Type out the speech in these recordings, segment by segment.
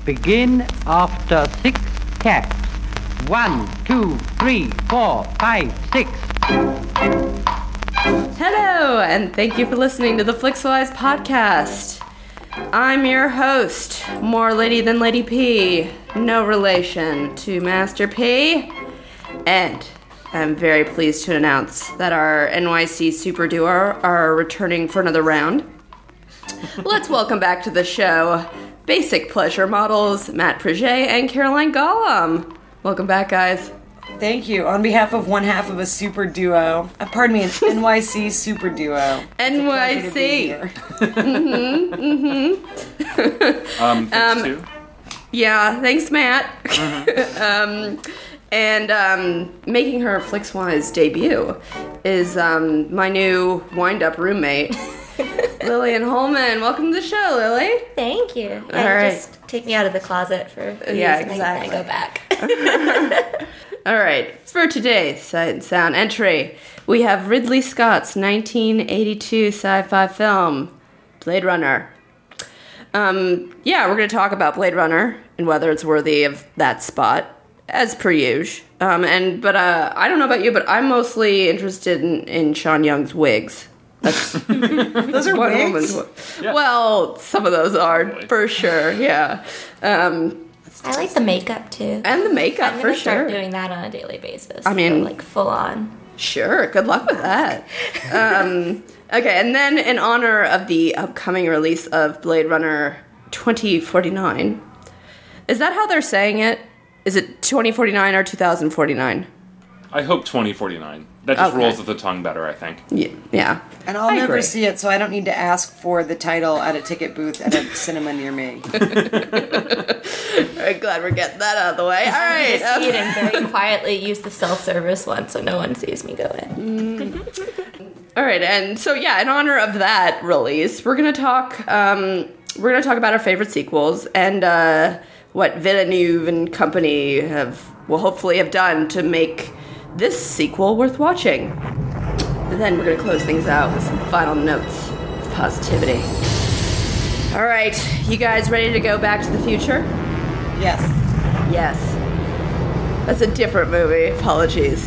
begin after 6 taps. 1, 2, 3, 4, 5, 6. Hello, and thank you for listening to the Flixwise podcast. I'm your host, more lady than Lady P, no relation to Master P, and I'm very pleased to announce that our NYC Super Duo are returning for another round. Let's welcome back to the show Basic Pleasure models Matt Preget and Caroline Gollum. Welcome back, guys. Thank you. On behalf of one half of a super duo, pardon me, an NYC super duo. NYC. Thanks too. Yeah, thanks, Matt. And making her Flixwise debut is my new wind-up roommate, Lillian Holman. Welcome to the show, Lily. Thank you. All right. Just take me out of the closet for a few Yeah, years and exactly. then I go back. All right, for today's Sight and Sound entry, we have Ridley Scott's 1982 sci-fi film, Blade Runner. We're going to talk about Blade Runner and whether it's worthy of that spot, as per usual. But I don't know about you, but I'm mostly interested in Sean Young's wigs. Those are One wigs? woman's Well, some of those are, for sure, yeah. I like the makeup too. And the makeup, I'm for gonna start sure. doing that on a daily basis. I mean- So, like full on. Sure, good luck with that. Okay, and then in honor of the upcoming release of Blade Runner 2049, is that how they're saying it? Is it 2049 or 2049? I hope 2049. That just Okay. rolls with the tongue better, I think. Yeah. And I'll I never agree. see it, so I don't need to ask for the title at a ticket booth at a cinema near me. Very glad we're getting that out of the way. All I right. see it and very quietly use the self-service one so no one sees me go in. All right, and so in honor of that release, we're gonna talk about our favorite sequels and what Villeneuve and company will hopefully have done to make this sequel worth watching. And then we're gonna close things out with some final notes of positivity. All right, you guys ready to go back to the future? Yes. Yes. That's a different movie. Apologies.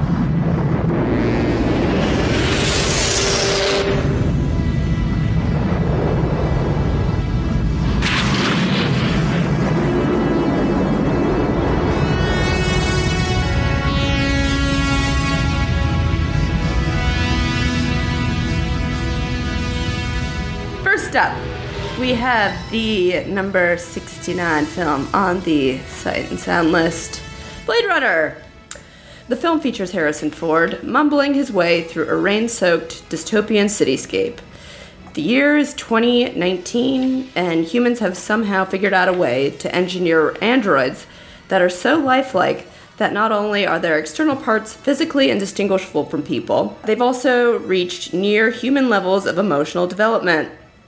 First up, we have the number 69 film on the Sight and Sound list, Blade Runner. The film features Harrison Ford mumbling his way through a rain-soaked dystopian cityscape. The year is 2019, and humans have somehow figured out a way to engineer androids that are so lifelike that not only are their external parts physically indistinguishable from people, they've also reached near human levels of emotional development.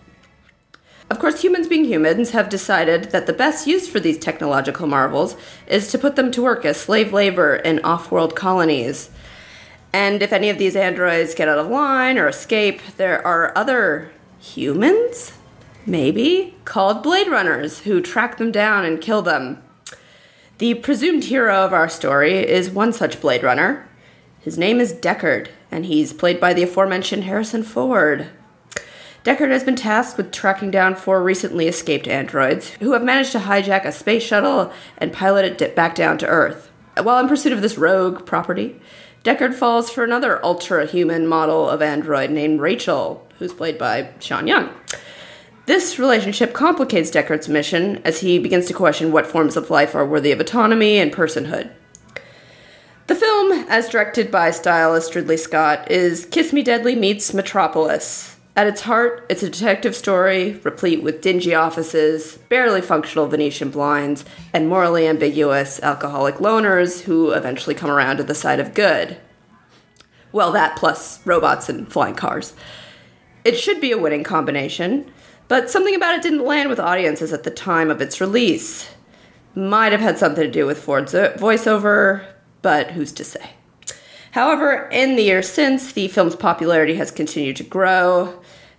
Of course, humans being humans have decided that the best use for these technological marvels is to put them to work as slave labor in off-world colonies. And if any of these androids get out of line or escape, there are other humans, maybe, called Blade Runners, who track them down and kill them. The presumed hero of our story is one such Blade Runner. His name is Deckard, and he's played by the aforementioned Harrison Ford. Deckard has been tasked with tracking down 4 recently escaped androids who have managed to hijack a space shuttle and pilot it back down to Earth. While in pursuit of this rogue property, Deckard falls for another ultra-human model of android named Rachel, who's played by Sean Young. This relationship complicates Deckard's mission as he begins to question what forms of life are worthy of autonomy and personhood. The film, as directed by stylist Ridley Scott, is Kiss Me Deadly meets Metropolis. At its heart, it's a detective story replete with dingy offices, barely functional Venetian blinds, and morally ambiguous alcoholic loners who eventually come around to the side of good. Well, that plus robots and flying cars. It should be a winning combination, but something about it didn't land with audiences at the time of its release. Might have had something to do with Ford's voiceover, but who's to say? However, in the years since, the film's popularity has continued to grow,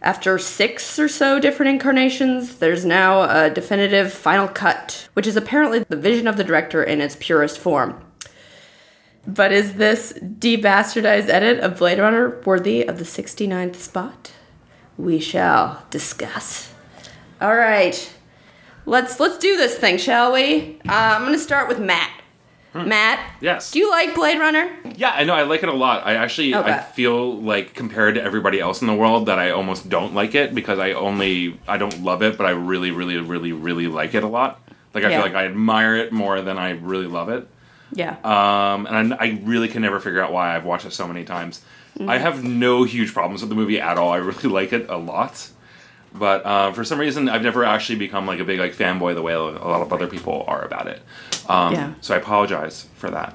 After 6 or so different incarnations, there's now a definitive final cut, which is apparently the vision of the director in its purest form. But is this debastardized edit of Blade Runner worthy of the 69th spot? We shall discuss. All right. Let's do this thing, shall we? I'm going to start with Matt. Matt? Yes. Do you like Blade Runner? Yeah, I know. I like it a lot. I feel like compared to everybody else in the world that I almost don't like it because I don't love it, but I really, really, really, really like it a lot. Like I feel like I admire it more than I really love it. Yeah. And I really can never figure out why I've watched it so many times. I have no huge problems with the movie at all. I really like it a lot. But for some reason, I've never actually become like a big fanboy the way a lot of other people are about it. So I apologize for that.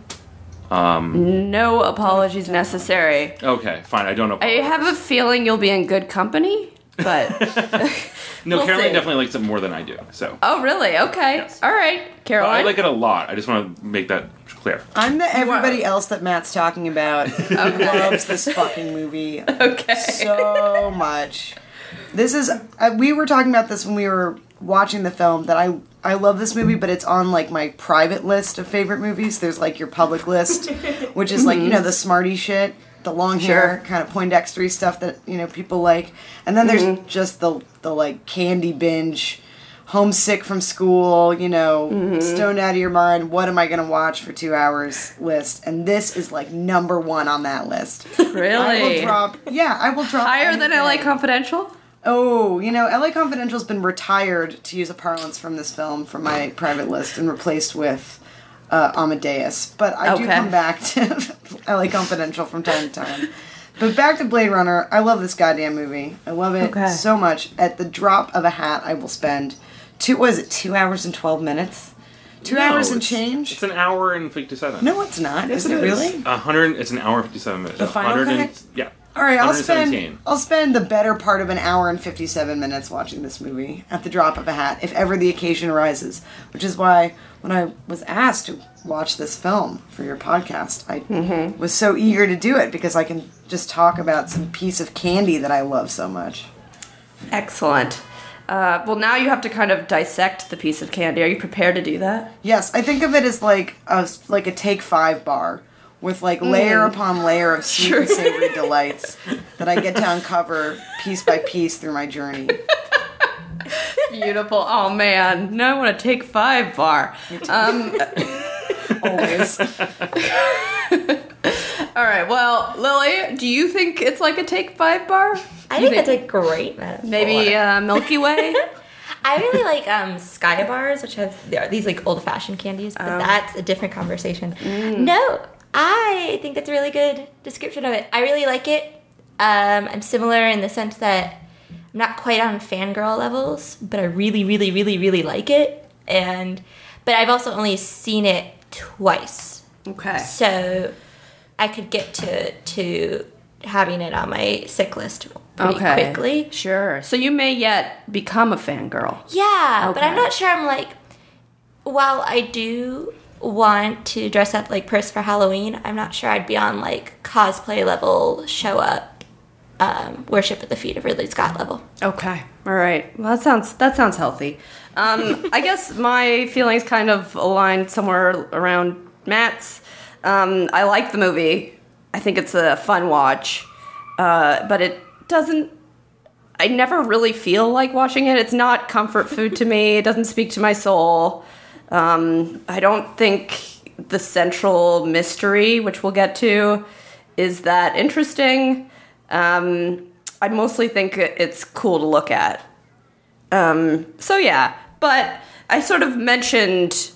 No apologies necessary. Okay, fine. I don't I apologize. have a feeling you'll be in good company, but... No, we'll Caroline see. definitely likes it more than I do. So. Oh, really? Okay. Yes. All right, Caroline. I like it a lot. I just want to make that clear. I'm the everybody else that Matt's talking about who loves this fucking movie Okay. so much. This is we were talking about this when we were watching the film that I love this movie, but it's on like my private list of favorite movies. There's like your public list, which is like the smarty shit, the long hair kind of Poindextery stuff that people like, and then there's just the like candy binge, homesick from school, stoned out of your mind. What am I gonna watch for 2 hours list? And this is like number 1 on that list. Really? I will drop Higher than LA anything. Confidential? Oh, LA Confidential's been retired, to use a parlance from this film, from my private list and replaced with Amadeus. But I do come back to LA Confidential from time to time. But back to Blade Runner, I love this goddamn movie. I love it so much. At the drop of a hat, I will spend 2 hours and 12 minutes? 2 hours and change? It's an hour and 57. No, it's not. Yes, is it really? It's an hour and 57 minutes. The final cut? Yeah. All right, I'll 117. spend the better part of an hour and 57 minutes watching this movie at the drop of a hat, if ever the occasion arises. Which is why when I was asked to watch this film for your podcast, I was so eager to do it because I can just talk about some piece of candy that I love so much. Excellent. Well, now you have to kind of dissect the piece of candy. Are you prepared to do that? Yes, I think of it as like a Take 5 bar. With like layer upon layer of sweet and savory delights that I get to uncover piece by piece through my journey. Beautiful. Oh man, now I want to Take 5 bar. Always. All right. Well, Lily, do you think it's like a Take 5 bar? I think that's a great metaphor. Maybe Milky Way. I really like Sky bars, which have these like old-fashioned candies, but that's a different conversation. No, I think that's a really good description of it. I really like it. I'm similar in the sense that I'm not quite on fangirl levels, but I really, really, really, really like it. But I've also only seen it twice. Okay. So I could get to having it on my sick list pretty quickly. Sure. So you may yet become a fangirl. Yeah, but I'm Okay. not sure I'm like, while I do want to dress up like Pris for Halloween, I'm not sure I'd be on like cosplay level, show up, worship at the feet of Ridley Scott level. Okay. All right. Well, that sounds healthy. I guess my feelings kind of align somewhere around Matt's. I like the movie. I think it's a fun watch. But it doesn't... I never really feel like watching it. It's not comfort food to me. It doesn't speak to my soul. I don't think the central mystery, which we'll get to, is that interesting. I mostly think it's cool to look at. So yeah, but I sort of mentioned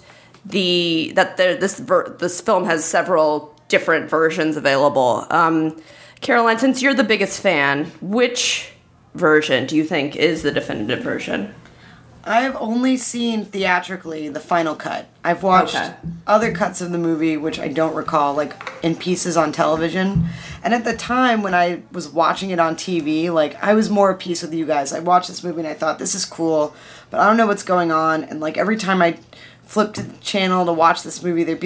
this film has several different versions available. Caroline, since you're the biggest fan, which version do you think is the definitive version? I've only seen theatrically the final cut. I've watched other cuts of the movie, which I don't recall, like in pieces on television. And at the time when I was watching it on TV, like I was more at peace with you guys. I watched this movie and I thought, this is cool, but I don't know what's going on. And like every time I flipped to the channel to watch this movie, there'd be like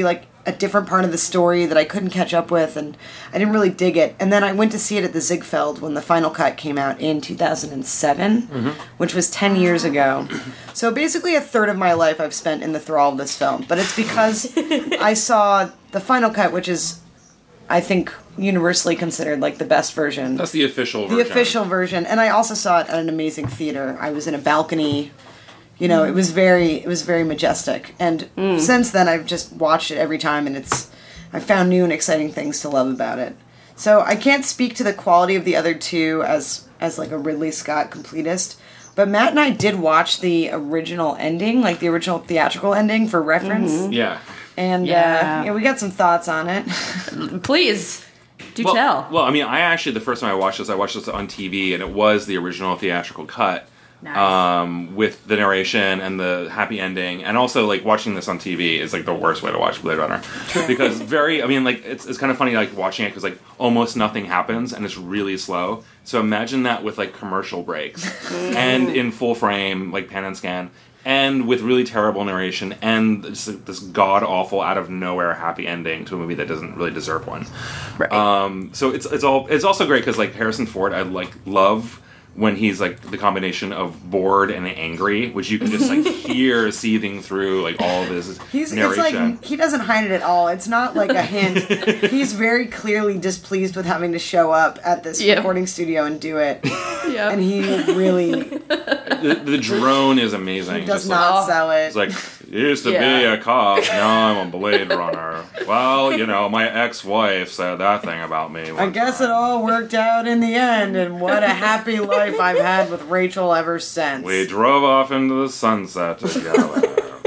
a different part of the story that I couldn't catch up with, and I didn't really dig it. And then I went to see it at the Ziegfeld when the final cut came out in 2007, which was 10 years ago. So basically a third of my life I've spent in the thrall of this film. But it's because I saw the final cut, which is, I think, universally considered like the best version. That's the official version. The official version. And I also saw it at an amazing theater. I was in a balcony. You know, it was very majestic. And since then I've just watched it every time, and I found new and exciting things to love about it. So I can't speak to the quality of the other two as like a Ridley Scott completist, but Matt and I did watch the original ending, like the original theatrical ending for reference. Yeah. And Yeah. we got some thoughts on it. Please, do tell. Well, I mean, the first time I watched this on TV, and it was the original theatrical cut. Nice. With the narration and the happy ending, and also like watching this on TV is like the worst way to watch Blade Runner, because it's kind of funny like watching it because like almost nothing happens and it's really slow. So imagine that with like commercial breaks and in full frame like pan and scan, and with really terrible narration and just like, this god awful out of nowhere happy ending to a movie that doesn't really deserve one. Right. So it's also great because like Harrison Ford I like love when he's like the combination of bored and angry, which you can just like hear seething through like all of his narration. It's like he doesn't hide it at all. It's not like a hint. He's very clearly displeased with having to show up at this recording studio and do it. Yeah. And he really the drone is amazing. he does Just not sell it. It's like, used to be a cop, now I'm a Blade Runner. Well, you know, my ex-wife said that thing about me. I guess it all worked out in the end, and what a happy life I've had with Rachel ever since. We drove off into the sunset together.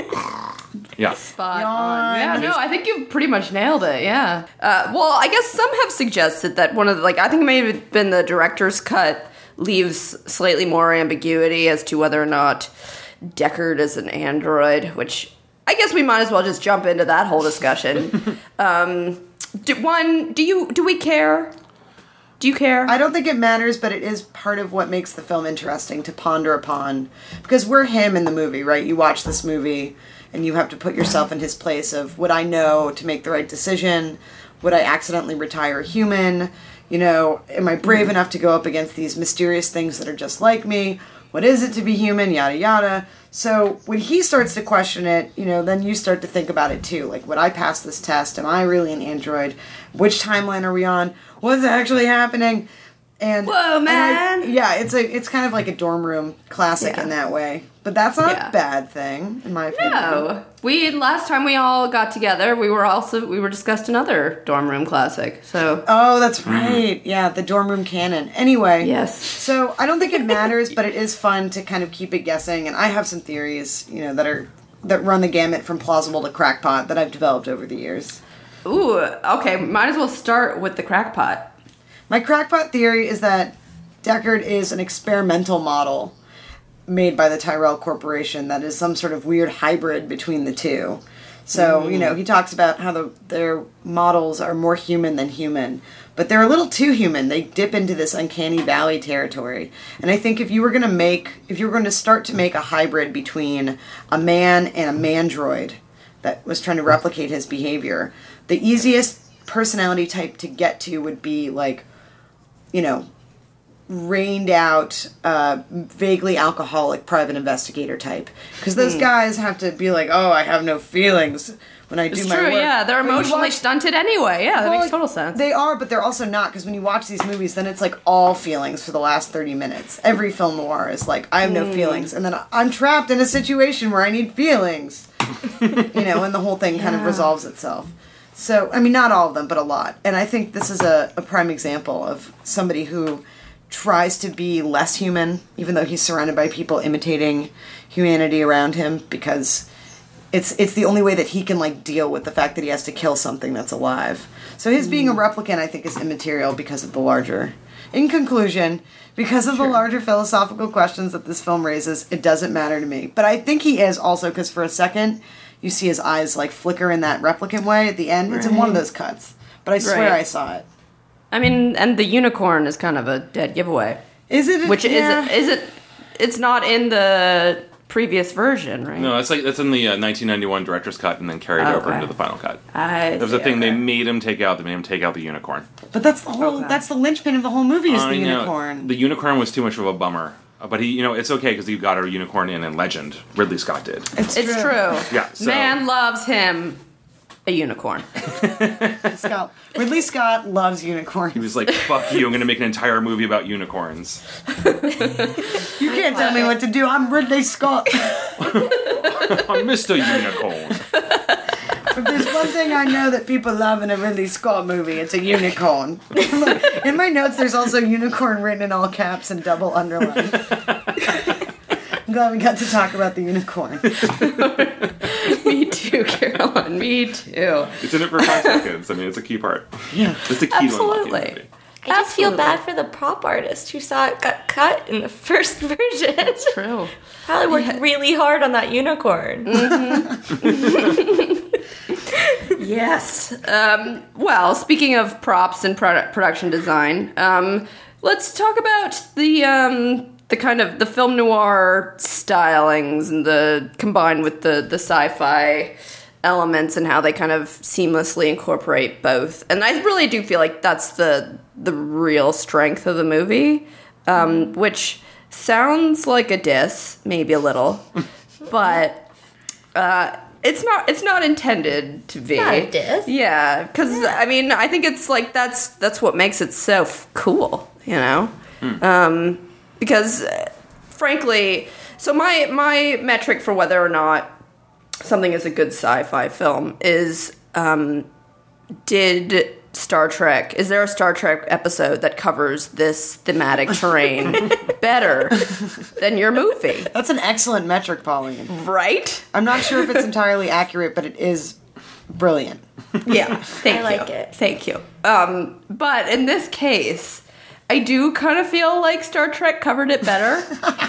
Yeah. Spot Yawn. on. Yeah, no, I think you pretty much nailed it, yeah. Well, I guess some have suggested that one of the, like, I think it may have been the director's cut leaves slightly more ambiguity as to whether or not Deckard is an android, which I guess we might as well just jump into that whole discussion. Do we care? Do you care? I don't think it matters, but it is part of what makes the film interesting to ponder upon. Because we're him in the movie, right? You watch this movie, and you have to put yourself in his place of, would I know to make the right decision? Would I accidentally retire human? You know, am I brave enough to go up against these mysterious things that are just like me? What is it to be human? Yada, yada. So when he starts to question it, you know, then you start to think about it too. Like, would I pass this test? Am I really an android? Which timeline are we on? What's actually happening? And whoa, man! It's kind of like a dorm room classic in that way. But that's not a bad thing, in my opinion. No. Last time we all got together, we were discussed another dorm room classic. So oh, that's right. Yeah, the dorm room canon. Anyway. yes. So I don't think it matters, but it is fun to kind of keep it guessing. And I have some theories, you know, that run the gamut from plausible to crackpot that I've developed over the years. Ooh, okay. Might as well start with the crackpot. My crackpot theory is that Deckard is an experimental model made by the Tyrell Corporation that is some sort of weird hybrid between the two. So, you know, he talks about how their models are more human than human, but they're a little too human. They dip into this uncanny valley territory. And I think if you were going to start to make a hybrid between a man and a mandroid that was trying to replicate his behavior, the easiest personality type to get to would be like, you know, rained out, vaguely alcoholic private investigator type. Because those guys have to be like, oh, I have no feelings when I do my True, work. yeah. They're emotionally stunted anyway. Yeah, that Well, makes total sense. They are, but they're also not, because when you watch these movies, then it's like all feelings for the last 30 minutes. Every film noir is like, I have no feelings, and then I'm trapped in a situation where I need feelings. You know, and the whole thing kind of resolves itself. So, I mean, not all of them, but a lot. And I think this is a prime example of somebody who tries to be less human, even though he's surrounded by people imitating humanity around him, because it's the only way that he can, like, deal with the fact that he has to kill something that's alive. So his being a replicant, I think, is immaterial because of the larger... In conclusion, because of the larger philosophical questions that this film raises, it doesn't matter to me. But I think he is also, because for a second, you see his eyes, like, flicker in that replicant way at the end. Right. It's in one of those cuts. But I swear I saw it. I mean, and the unicorn is kind of a dead giveaway. Is it? Which is it? It's not in the previous version, right? No, that's in the 1991 director's cut and then carried over Okay. into the final cut. I There was see, a thing okay. they made him take out. They made him take out the unicorn. But that's the whole. Okay. That's the linchpin of the whole movie is the I know. unicorn. The unicorn was too much of a bummer. But it's okay because he got a unicorn in Legend. Ridley Scott did. It's true. Yeah, so- Man loves him a unicorn. Ridley Scott loves unicorns. He was like, "Fuck you! I'm going to make an entire movie about unicorns." You can't tell me what to do. I'm Ridley Scott. I'm Mr. Unicorn. If there's one thing I know that people love in a Ridley Scott movie, it's a unicorn. Look, in my notes, there's also unicorn written in all caps and double underlined. I'm glad we got to talk about the unicorn. Me too, Caroline. Me too. It's in it for 5 seconds. I mean, it's a key part. Yeah. It's the key to unlocking the Absolutely. movie. I just feel Absolutely. bad for the prop artist who saw it got cut in the first version. True. Probably worked really hard on that unicorn. Yes. Well, speaking of props and production design, let's talk about the kind of the film noir stylings and the combined with the sci-fi elements and how they kind of seamlessly incorporate both. And I really do feel like that's the real strength of the movie, which sounds like a diss, maybe a little, but it's not intended to be. Not a diss. Yeah, because I mean, I think it's like that's what makes it so cool, you know. Because frankly, so my metric for whether or not something is a good sci-fi film is is there a Star Trek episode that covers this thematic terrain better than your movie? That's an excellent metric, Pauline. Right? I'm not sure if it's entirely accurate, but it is brilliant. Yeah. Thank you. I like it. Thank you. But in this case, I do kind of feel like Star Trek covered it better.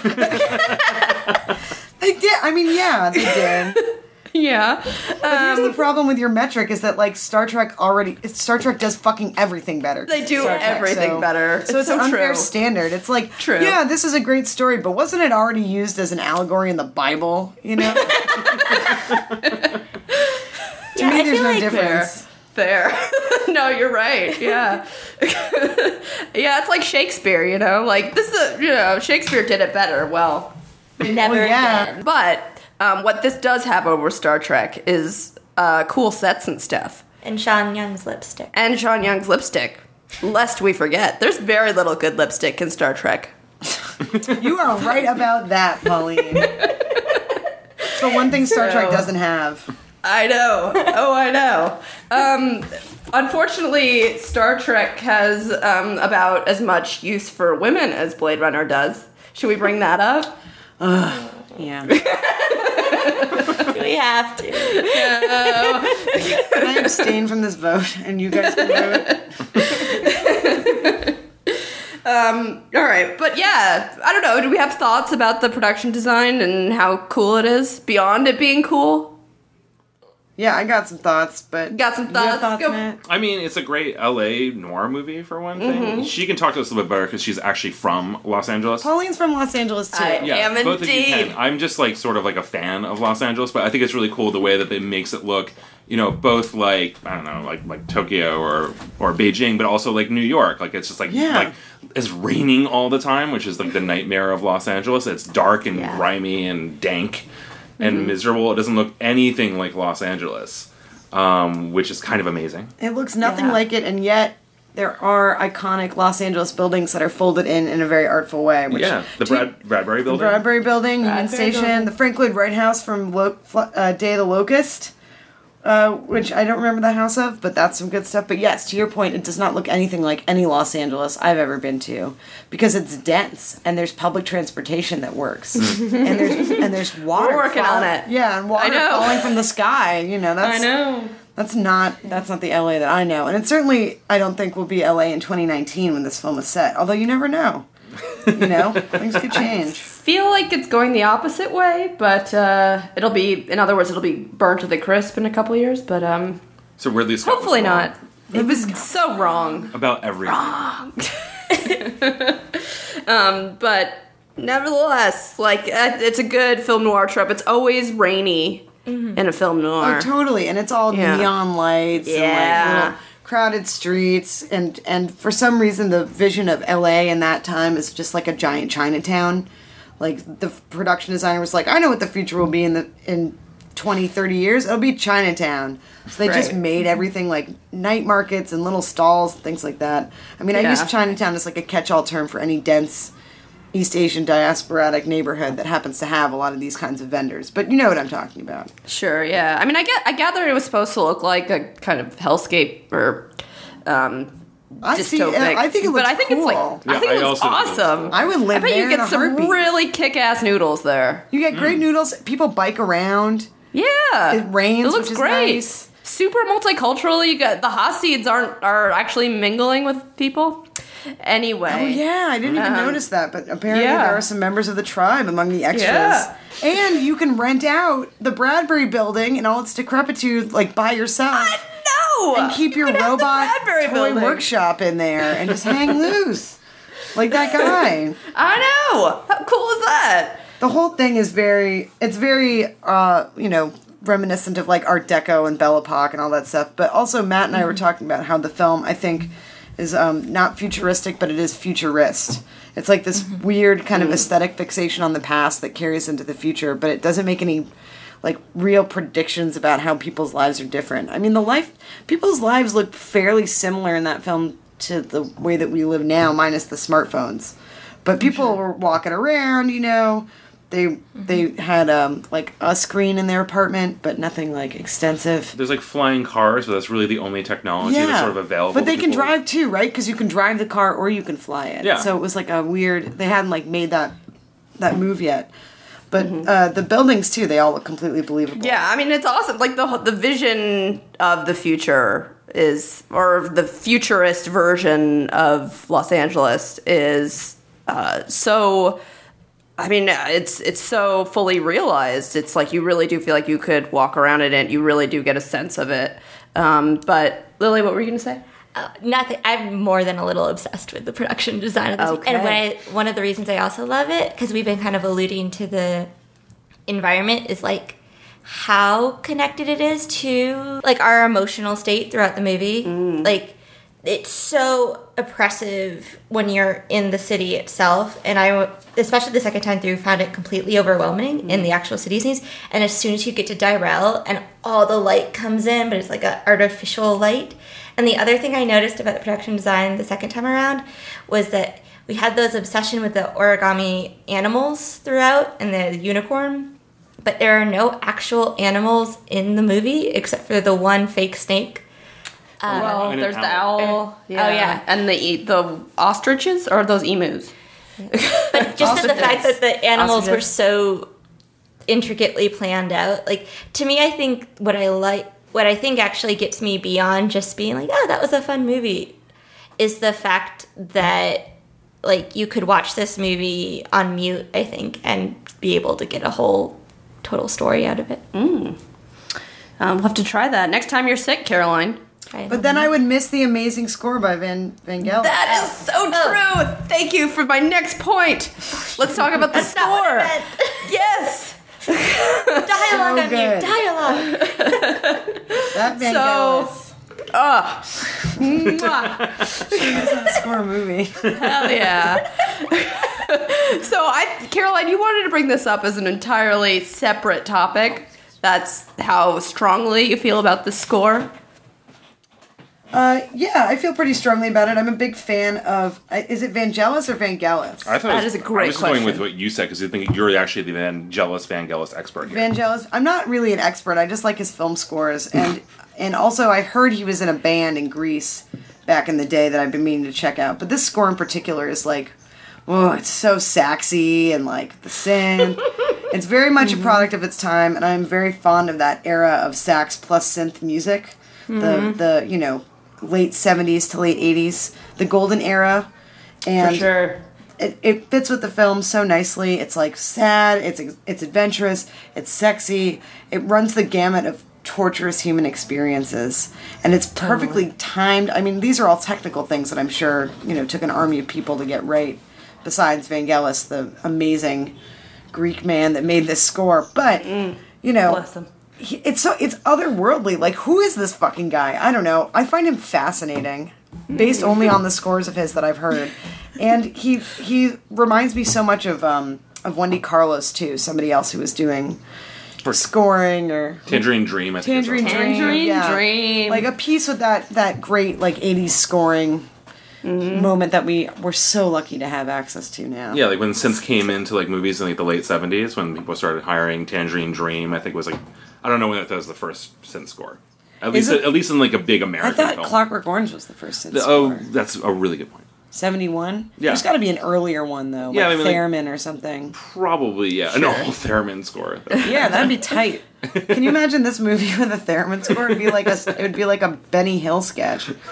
They did. I mean, yeah, they did. Yeah. Here's the problem with your metric is that like Star Trek does fucking everything better. They do Star Trek, everything better. So it's an unfair true. standard. It's like, True. yeah, this is a great story, but wasn't it already used as an allegory in the Bible? You know? To Yeah, me, I there's feel no like difference. Fair. No, you're right. Yeah. Yeah, it's like Shakespeare, you know? Like, this is, Shakespeare did it better. Well, Never Well, yeah. again. but what this does have over Star Trek is cool sets and stuff. And Sean Young's lipstick. And Sean Young's lipstick. Lest we forget, there's very little good lipstick in Star Trek. You are right about that, Pauline. It's the one thing Star Trek doesn't have. I know. Oh, I know. Unfortunately, Star Trek has about as much use for women as Blade Runner does. Should we bring that up? Yeah. We have to. Can I abstain from this vote and you guys can vote? All right, but yeah, I don't know. Do we have thoughts about the production design and how cool it is beyond it being cool? Yeah, I got some thoughts, but Got some you have thoughts? Go. Matt? I mean, it's a great LA noir movie for one thing. Mm-hmm. She can talk to us a little bit better because she's actually from Los Angeles. Pauline's from Los Angeles too. I am both of you indeed. can. I'm just like sort of like a fan of Los Angeles, but I think it's really cool the way that it makes it look, both like I don't know, like Tokyo or Beijing, but also like New York. Like it's just like like it's raining all the time, which is like the nightmare of Los Angeles. It's dark and Yeah. grimy and dank Mm-hmm. and miserable. It doesn't look anything like Los Angeles, which is kind of amazing. It looks nothing Yeah. like it, and yet there are iconic Los Angeles buildings that are folded in a very artful way. Which Yeah, the Bradbury Building. Bradbury Building, Union Bradbury Station, Building. the Frank Lloyd Wright House from Day of the Locust, which I don't remember the house of, but that's some good stuff. But yes, to your point, it does not look anything like any Los Angeles I've ever been to, because it's dense and there's public transportation that works, and there's water. We're working on it. Yeah, and water I know. falling from the sky. That's know. That's not the LA that I know. And it certainly, I don't think, will be LA in 2019 when this film is set. Although you never know. Things could change. Feel like it's going the opposite way, but it'll be burnt to the crisp in a couple of years, but So Ridley Scott. was hopefully wrong not. It was so wrong. about everything. But Nevertheless, like, it's a good film noir trope. It's always rainy in a film noir. Oh, totally. And it's all Yeah. neon lights and like little crowded streets. And for some reason, the vision of LA in that time is just like a giant Chinatown. Like, the production designer was like, I know what the future will be in 20, 30 years. It'll be Chinatown. So they just Right. made everything like night markets and little stalls, things like that. I mean, I use Chinatown as like a catch-all term for any dense East Asian diasporatic neighborhood that happens to have a lot of these kinds of vendors. But you know what I'm talking about. Sure, yeah. I mean, I gather it was supposed to look like a kind of hellscape or I see. dystopic. I think it looks but I think cool. it's like Yeah, I think I it looks also think it looks awesome. cool. I would live I bet there you in get a some heartbeat. really kick-ass noodles there. You get great noodles. People bike around. Yeah, It rains, It looks which is great. nice. Super multicultural. You got the Hasids are actually mingling with people. Anyway. Oh yeah, I didn't even notice that. But apparently yeah. there are some members of the tribe among the extras. Yeah. And you can rent out the Bradbury building in all its decrepitude, like by yourself. No. And keep your You can have the robot Bradbury toy building. workshop in there and just hang loose. Like that guy. I know. How cool is that? The whole thing is very reminiscent of like Art Deco and Belle Epoque and all that stuff. But also Matt and I were talking about how the film, I think, is not futuristic, but it is futurist. It's like this weird kind of aesthetic fixation on the past that carries into the future, but it doesn't make any like real predictions about how people's lives are different. I mean, people's lives look fairly similar in that film to the way that we live now, minus the smartphones. But people were walking around, you know. They had like a screen in their apartment, but nothing like extensive. There's like flying cars, but that's really the only technology that's sort of available. But they to can people. drive too, right? Because you can drive the car or you can fly it. Yeah. So it was like a weird. They hadn't like made that move yet. But the buildings too, they all look completely believable. Yeah, I mean, it's awesome. Like the vision of the future is, or the futurist version of Los Angeles is so. I mean, it's so fully realized. It's like you really do feel like you could walk around in it. You really do get a sense of it. But Lily, what were you going to say? Nothing. I'm more than a little obsessed with the production design of this. Okay. And one of the reasons I also love it, because we've been kind of alluding to the environment, is like how connected it is to like our emotional state throughout the movie. Like it's so oppressive when you're in the city itself, and I, especially the second time through, found it completely overwhelming in the actual city scenes. And as soon as you get to Dyrell and all the light comes in, but it's like an artificial light. And the other thing I noticed about the production design the second time around was that we had those obsession with the origami animals throughout and the unicorn, but there are no actual animals in the movie except for the one fake snake. Well, And an there's the owl. owl. Oh, yeah. And the ostriches, or those emus? But just the fact that the animals were Ostriches. so intricately planned out, like, to me, I think what I think actually gets me beyond just being like, oh, that was a fun movie, is the fact that like you could watch this movie on mute, I think, and be able to get a whole total story out of it. We'll have to try that next time you're sick, Caroline. But then I would miss the amazing score by Vangelis. That is so true. Thank you for my next point. Let's talk about the That's not what score. I meant. Yes. Dialogue So on good. you. Dialogue. That Vangelis. Doesn't score a movie. Hell yeah. So Caroline, you wanted to bring this up as an entirely separate topic. That's how strongly you feel about the score. Yeah, I feel pretty strongly about it. I'm a big fan of. Is it Vangelis or Vangelis? I thought That it was, is a great I was just going with question. what you said because I think you're actually the Vangelis expert here. Vangelis. I'm not really an expert. I just like his film scores, and also I heard he was in a band in Greece back in the day that I've been meaning to check out. But this score in particular is like, oh, it's so saxy and like the synth. It's very much a product of its time, and I'm very fond of that era of sax plus synth music. The late 70s to late 80s, the golden era. And For sure. it fits with the film so nicely. It's like sad, it's adventurous, it's sexy. It runs the gamut of torturous human experiences, and it's perfectly timed. I mean, these are all technical things that I'm sure took an army of people to get right. besides Vangelis, the amazing Greek man that made this score. But you know, Bless him. it's otherworldly. Like, who is this fucking guy? I don't know. I find him fascinating, based only on the scores of his that I've heard, and he reminds me so much of Wendy Carlos too. Somebody else who was doing scoring or Tangerine Dream. I think Tangerine it's Dream. Tangerine Dream. Like a piece with that great like 80s scoring moment that we were so lucky to have access to now. Yeah, like when synths came into like movies in like the late 70s, when people started hiring Tangerine Dream, I think it was like, I don't know when that was the first synth score. At least in like a big I American thought film. Clockwork Orange was the first synth Oh, score. that's a really good point. 71? Yeah. There's got to be an earlier one though, like Yeah, I mean, like- Theremin or something. Probably, yeah. No, Theremin score. Yeah, that'd be tight. Can you imagine this movie with a theremin score? It would be like a Benny Hill sketch. It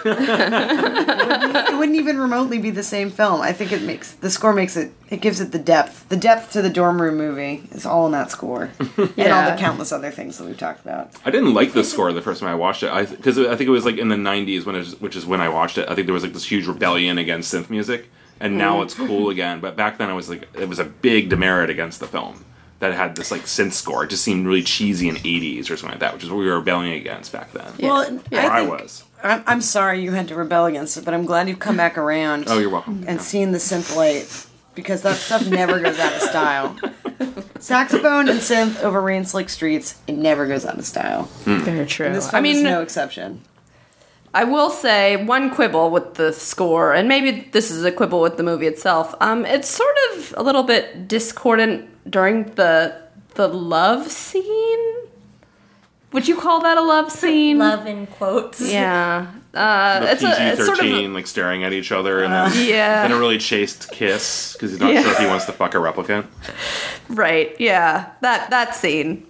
wouldn't even remotely be the same film. I think the score makes it gives it the depth. The depth to the dorm room movie is all in that score. And all Yeah. the countless other things that we've talked about. I didn't like the score the first time I watched it, because I think it was like in the 90s, which is when I watched it. I think there was like this huge rebellion against synth music, and now it's cool again. But back then, it was a big demerit against the film that had this like synth score. It just seemed really cheesy in 80s or something like that, which is what we were rebelling against back then. Well, I was. I'm sorry you had to rebel against it, but I'm glad you've come back around. Oh, you're welcome. And seen the synth light, because that stuff never goes out of style. Saxophone and synth over Rain Slick Streets, it never goes out of style. Very true. And this film is no exception. I will say one quibble with the score, and maybe this is a quibble with the movie itself. It's sort of a little bit discordant during the love scene. Would you call that a love scene? Love in quotes. Yeah. The It's PG-13, sort of like staring at each other, and then yeah. then a really chaste kiss because he's not sure if he wants to fuck a replicant. Right. Yeah. That scene.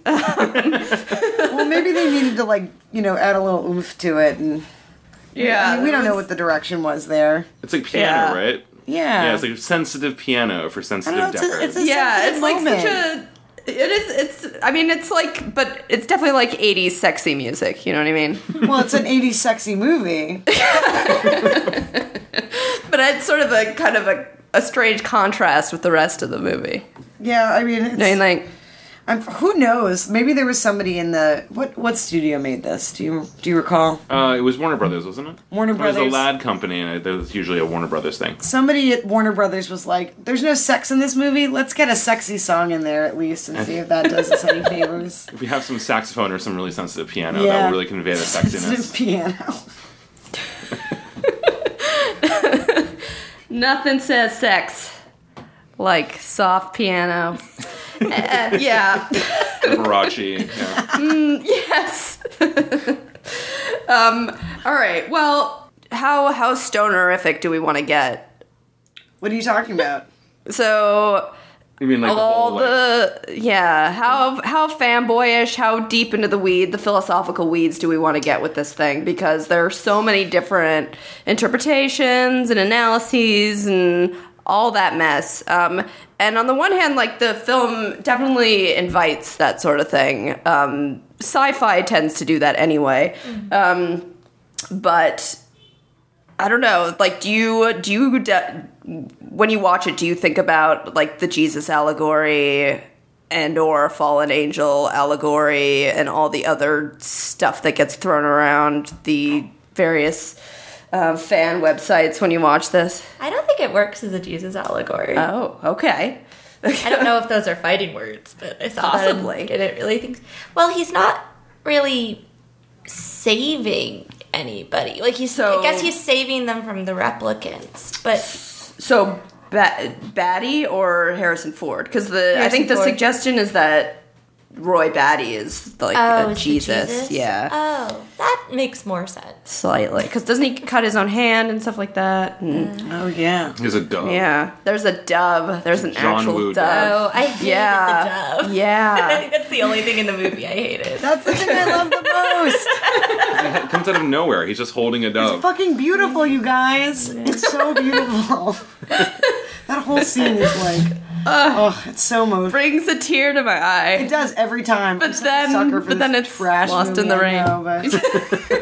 Well, maybe they needed to, add a little oomph to it, and I mean, we don't know what the direction was there. It's like piano, Yeah. right? Yeah. Yeah, it's like sensitive piano for I sensitive don't know, deckers. it's a Yeah, sensitive it's like moment. such a. It is. It's. I mean, it's like, but it's definitely like '80s sexy music. You know what I mean? Well, it's an 80s sexy movie. But it's sort of a kind of a strange contrast with the rest of the movie. Yeah, I mean, it's, I mean, like, who knows? Maybe there was somebody in the what studio made this? Do you recall? It was Warner Brothers, wasn't it? Warner It was a Brothers. lad company, and there's usually a Warner Brothers thing. Somebody at Warner Brothers was like, "There's no sex in this movie. Let's get a sexy song in there at least, and see if that does us any favors." If we have some saxophone or some really sensitive piano, Yeah. that will really convey the Sensitive sexiness. piano. nothing says sex like soft piano. Yeah. Liberace. Yeah. Yes. All right. Well, how stonerific do we want to get? What are you talking about? So You mean like the all whole, like, how fanboyish, how deep into the philosophical weeds do we want to get with this thing? Because there are so many different interpretations and analyses and all that mess. And on the one hand, like, the film definitely invites that sort of thing. Sci-fi tends to do that anyway. But I don't know. Like, when you watch it, do you think about, like, the Jesus allegory and or fallen angel allegory and all the other stuff that gets thrown around the various fan websites when you watch this? I don't think it works as a Jesus allegory. Oh, okay. I don't know if those are fighting words, but I saw Possibly. that and didn't really think. Well, he's not really saving anybody. Like, I guess he's saving them from the replicants, but So, Batty or Harrison Ford? Because I think the Ford. suggestion is that Roy Batty is like a is it Jesus. Yeah. Oh, that makes more sense. Slightly. Because doesn't he cut his own hand and stuff like that? And, Oh yeah. There's a dove. yeah. There's a dove. There's an John actual Woo dove. Oh, I hated Yeah. the dove. I Yeah. think that's the only thing in the movie I hated. That's the thing I love the most. It comes out of nowhere. He's just holding a It's dove. fucking beautiful, you guys. It's so beautiful. That whole scene is like, it's so emotional. Brings a tear to my eye. It does every time. But I'm such a sucker for then this it's trash lost movie, in the I rain. know, but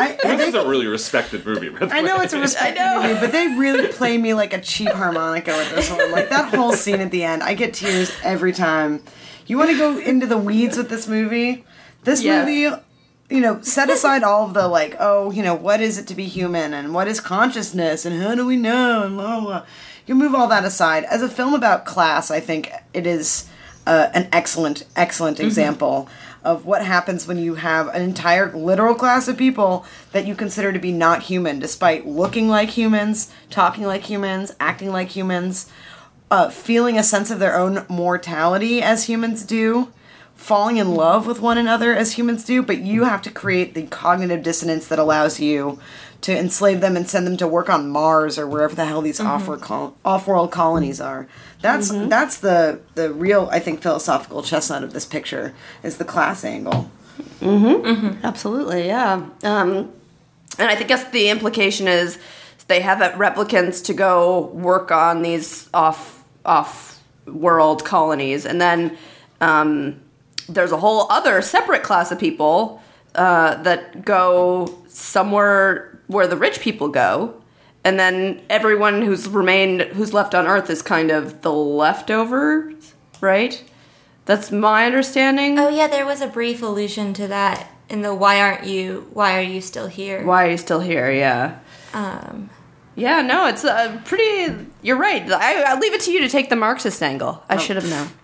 This is a really respected movie. By the I know way. it's a respected movie, but they really play me like a cheap harmonica with this one. Like that whole scene at the end, I get tears every time. You want to go into the weeds with this movie? This movie, set aside all of the what is it to be human and what is consciousness and how do we know and blah, blah, blah. You move all that aside. As a film about class, I think it is an excellent example of what happens when you have an entire literal class of people that you consider to be not human, despite looking like humans, talking like humans, acting like humans, feeling a sense of their own mortality as humans do, falling in love with one another as humans do, but you have to create the cognitive dissonance that allows you to enslave them and send them to work on Mars or wherever the hell these off-world colonies are. That's the real, I think, philosophical chestnut of this picture, is the class angle. Absolutely, yeah. And I think the implication is they have replicants to go work on these off-world colonies, and then there's a whole other separate class of people that go somewhere where the rich people go, and then everyone who's left on Earth is kind of the leftovers, right? That's my understanding. Oh yeah, there was a brief allusion to that in the why are you still here? Why are you still here? Yeah. Yeah, no, it's pretty. You're right. I'll leave it to you to take the Marxist angle. I should have known.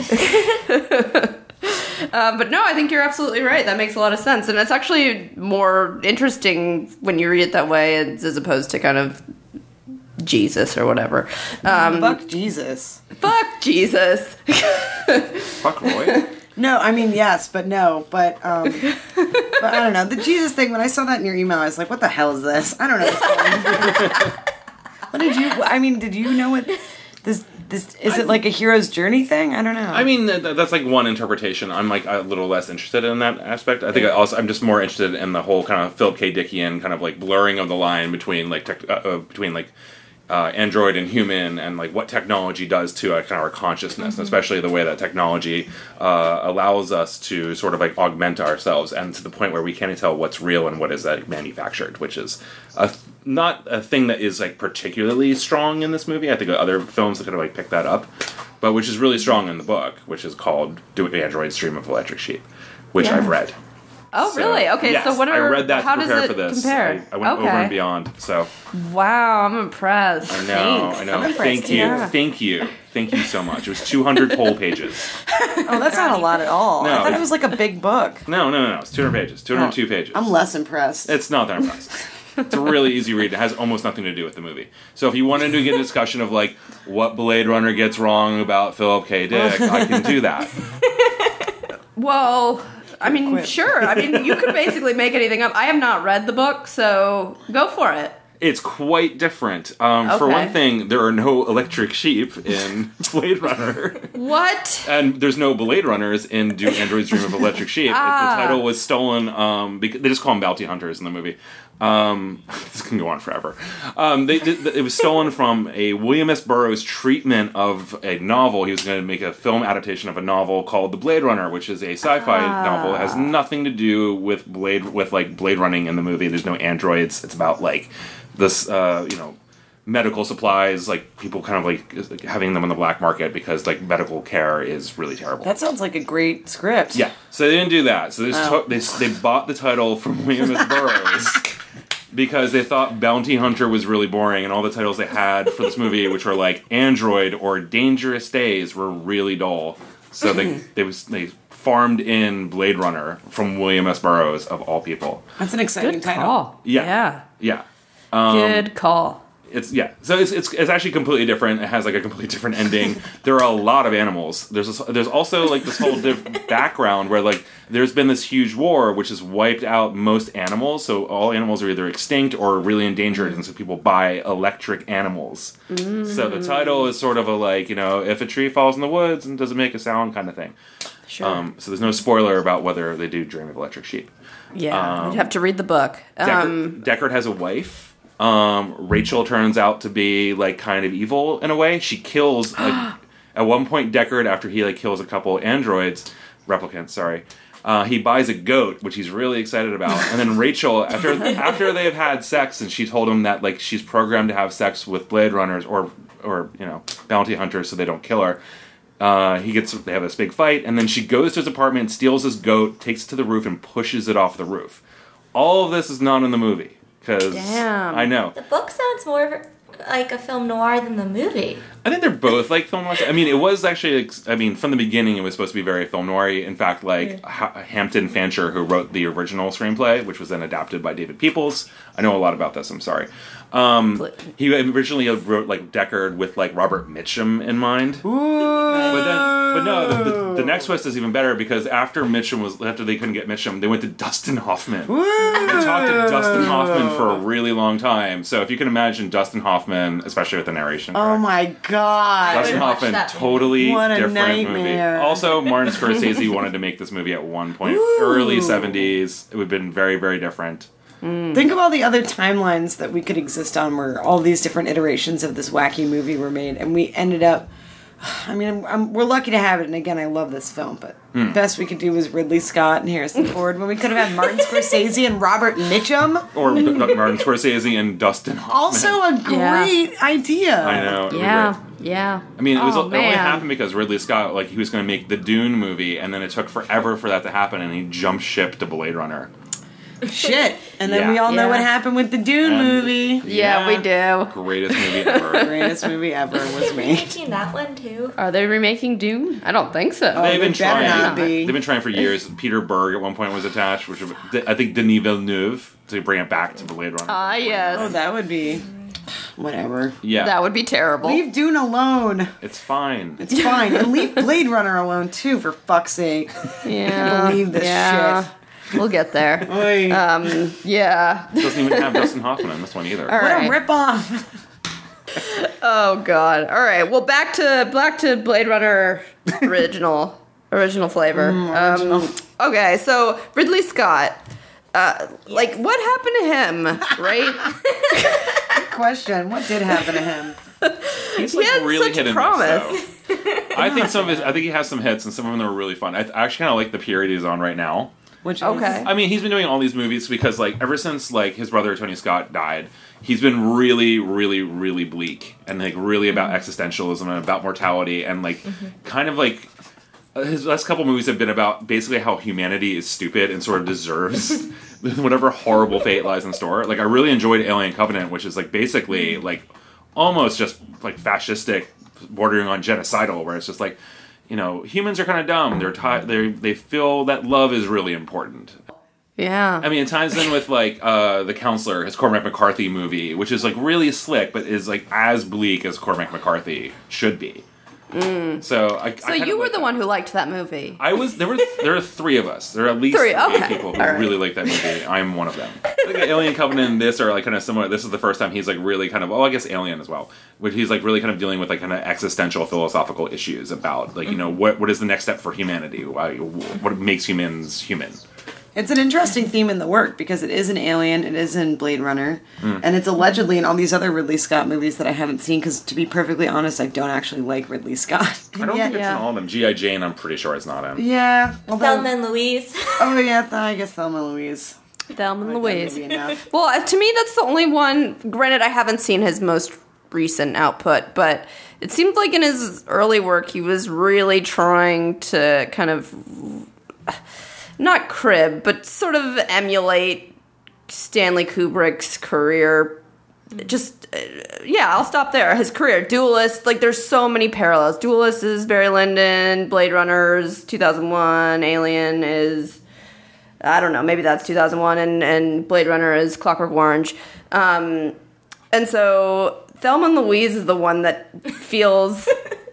But no, I think you're absolutely right. That makes a lot of sense. And it's actually more interesting when you read it that way as opposed to kind of Jesus or whatever. Fuck Jesus. Fuck Jesus. Fuck Roy. No, I mean, yes, but no. But I don't know. The Jesus thing, when I saw that in your email, I was like, what the hell is this? I don't know what's going on. Did you know what this is it like a hero's journey thing? I don't know. I mean, that's like one interpretation. I'm like a little less interested in that aspect. I think I'm just more interested in the whole kind of Philip K. Dickian kind of like blurring of the line between android and human, and like what technology does to kind of our consciousness, and especially the way that technology allows us to sort of like augment ourselves, and to the point where we can't tell what's real and what is manufactured, which is not a thing that is like particularly strong in this movie. I think other films that kind of like pick that up, but which is really strong in the book, which is called "Do Androids Dream of Electric Sheep," which I've read. Oh, really? Okay, yes, so what are... I read that how to prepare does for it this. compare? I went over and beyond, so... Wow, I'm impressed. I know. I'm impressed, Thank you. yeah. Thank you so much. It was 200 whole pages. Oh, that's not a lot at all. No. I thought it was like a big book. No. It's 200 pages. 202 pages. I'm less impressed. It's not that impressive. It's a really easy read. It has almost nothing to do with the movie. So if you wanted to get a discussion of like what Blade Runner gets wrong about Philip K. Dick, I can do that. Well... I mean, sure. I mean, you could basically make anything up. I have not read the book, so go for it. It's quite different. For one thing, there are no electric sheep in Blade Runner. What? And there's no Blade Runners in Do Androids Dream of Electric Sheep. The title was stolen, because they just call them bounty hunters in the movie. This can go on forever. It was stolen from a William S. Burroughs treatment of a novel. He was going to make a film adaptation of a novel called The Blade Runner, which is a sci-fi novel. It has nothing to do with Blade running in the movie. There's no androids. It's about like this, medical supplies, like people kind of like having them on the black market because like medical care is really terrible. That sounds like a great script. Yeah, so they didn't do that. So they bought the title from William S. Burroughs because they thought Bounty Hunter was really boring, and all the titles they had for this movie, which were like Android or Dangerous Days, were really dull. So they farmed in Blade Runner from William S. Burroughs, of all people. That's an exciting Good title. call. Yeah. Good call. So it's actually completely different. It has like a completely different ending. There are a lot of animals. There's also like this whole background where like there's been this huge war which has wiped out most animals. So all animals are either extinct or really endangered, and so people buy electric animals. So the title is sort of a like, if a tree falls in the woods and doesn't make a sound kind of thing. Sure. So there's no spoiler about whether they do Dream of Electric Sheep. Yeah, you'd have to read the book. Deckard has a wife. Rachel turns out to be like kind of evil in a way. She kills at one point Deckard, after he like kills a couple replicants, He buys a goat, which he's really excited about, and then Rachel, after they've had sex, and she told him that like she's programmed to have sex with Blade Runners or bounty hunters so they don't kill her. They have this big fight, and then she goes to his apartment, steals his goat, takes it to the roof, and pushes it off the roof. All of this is not in the movie because I know The book sounds more like a film noir than the movie. I think they're both like film noir. I mean, it was actually. From the beginning, it was supposed to be very film noir. In fact, Hampton Fancher, who wrote the original screenplay, which was then adapted by David Peoples. I know a lot about this. I'm sorry. He originally wrote like Deckard with like Robert Mitchum in mind. But no, the next twist is even better because after they couldn't get Mitchum, they went to Dustin Hoffman. They talked to Dustin Hoffman for a really long time. So if you can imagine Dustin Hoffman, especially with the narration. Oh my god. Dustin watch Hoffman, that totally What a different nightmare. movie. Also, Martin Scorsese wanted to make this movie at one point, early 70s. It would have been very, very different. Think of all the other timelines that we could exist on where all these different iterations of this wacky movie were made, and we ended up. I mean, we're lucky to have it, and again, I love this film, but the best we could do was Ridley Scott and Harrison Ford, when we could have had Martin Scorsese and Robert Mitchum. Or Martin Scorsese and Dustin Hoffman. Also a great idea. I know. It'd be great. Yeah. I mean, it only man. happened because Ridley Scott, he was going to make the Dune movie, and then it took forever for that to happen, and he jumped ship to Blade Runner. Shit. And then Yeah. we all know Yeah. what happened with the Dune movie. Yeah, we do. Greatest movie ever. Greatest movie ever was me. Making that one too. Are they remaking Dune? I don't think so. They've been they better trying. not be. They've been trying for years. Peter Berg at one point was attached, which I think Denis Villeneuve to bring it back to Blade Runner. Ah, yes. Oh, that would be. Whatever. Yeah, That would be terrible. Leave Dune alone. it's fine. It's fine. And leave Blade Runner alone, too, for fuck's sake. Yeah. can't believe this yeah. shit. We'll get there. Oy. Yeah. It doesn't even have Dustin Hoffman in this one either. All what right. a ripoff. Oh God. All right. Well, back to Blade Runner original flavor. Okay. So Ridley Scott. What happened to him? Right. Good question. What did happen to him? He's He had really such hit and promise. miss, though. I think he has some hits, and some of them are really fun. I actually kind of like the period he's on right now. Which Okay. I mean, he's been doing all these movies because, ever since his brother Tony Scott died, he's been really, really, really bleak and really about existentialism and about mortality and kind of his last couple movies have been about basically how humanity is stupid and sort of deserves whatever horrible fate lies in store. I really enjoyed Alien Covenant, which is basically almost just fascistic, bordering on genocidal, where it's just humans are kind of dumb. They feel that love is really important. Yeah. I mean, it ties in with The Counselor, his Cormac McCarthy movie, which is really slick, but is as bleak as Cormac McCarthy should be. So you were the one who liked that movie. I was. There are three of us. There are at least three okay. people who All right. really like that movie. I'm one of them. Alien Covenant and this are kind of similar. This is the first time he's really kind of. Oh, I guess Alien as well. Which he's really kind of dealing with kind of existential philosophical issues about what is the next step for humanity? What makes humans human? It's an interesting theme in the work because it is in Alien, it is in Blade Runner, and it's allegedly in all these other Ridley Scott movies that I haven't seen because, to be perfectly honest, I don't actually like Ridley Scott. I don't think it's in all of them. G.I. Jane, I'm pretty sure it's not in. Yeah. Although, Thelma and Louise. oh, yeah, I guess Thelma and Louise. Thelma and I like Louise. that movie enough. Well, to me, that's the only one. Granted, I haven't seen his most recent output, but it seemed like in his early work, he was really trying to kind of not crib, but sort of emulate Stanley Kubrick's career. Just, I'll stop there. His career, Duelist, there's so many parallels. Duelist is Barry Lyndon, Blade Runner's 2001, Alien is, I don't know, maybe that's 2001, and Blade Runner is Clockwork Orange. And so Thelma and Louise is the one that feels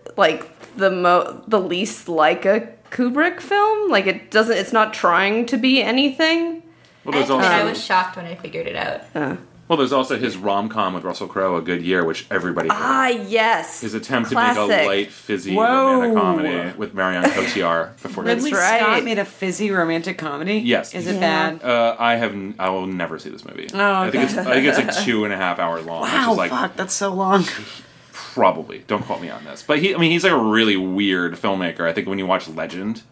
the least like a Kubrick film. It's not trying to be anything. Well, I there's admit I also was shocked when I figured it out. there's also his rom-com with Russell Crowe, A Good Year, which everybody hated. Ah, yes. His attempt to Classic. make a light, fizzy Whoa. romantic comedy with Marion Cotillard before he Ridley right. Scott made a fizzy romantic comedy? Yes. Is it bad? I will never see this movie. Oh, I think it's 2.5 hours long. Wow, which is fuck, that's so long. probably. Don't quote me on this. But he's a really weird filmmaker. I think when you watch Legend,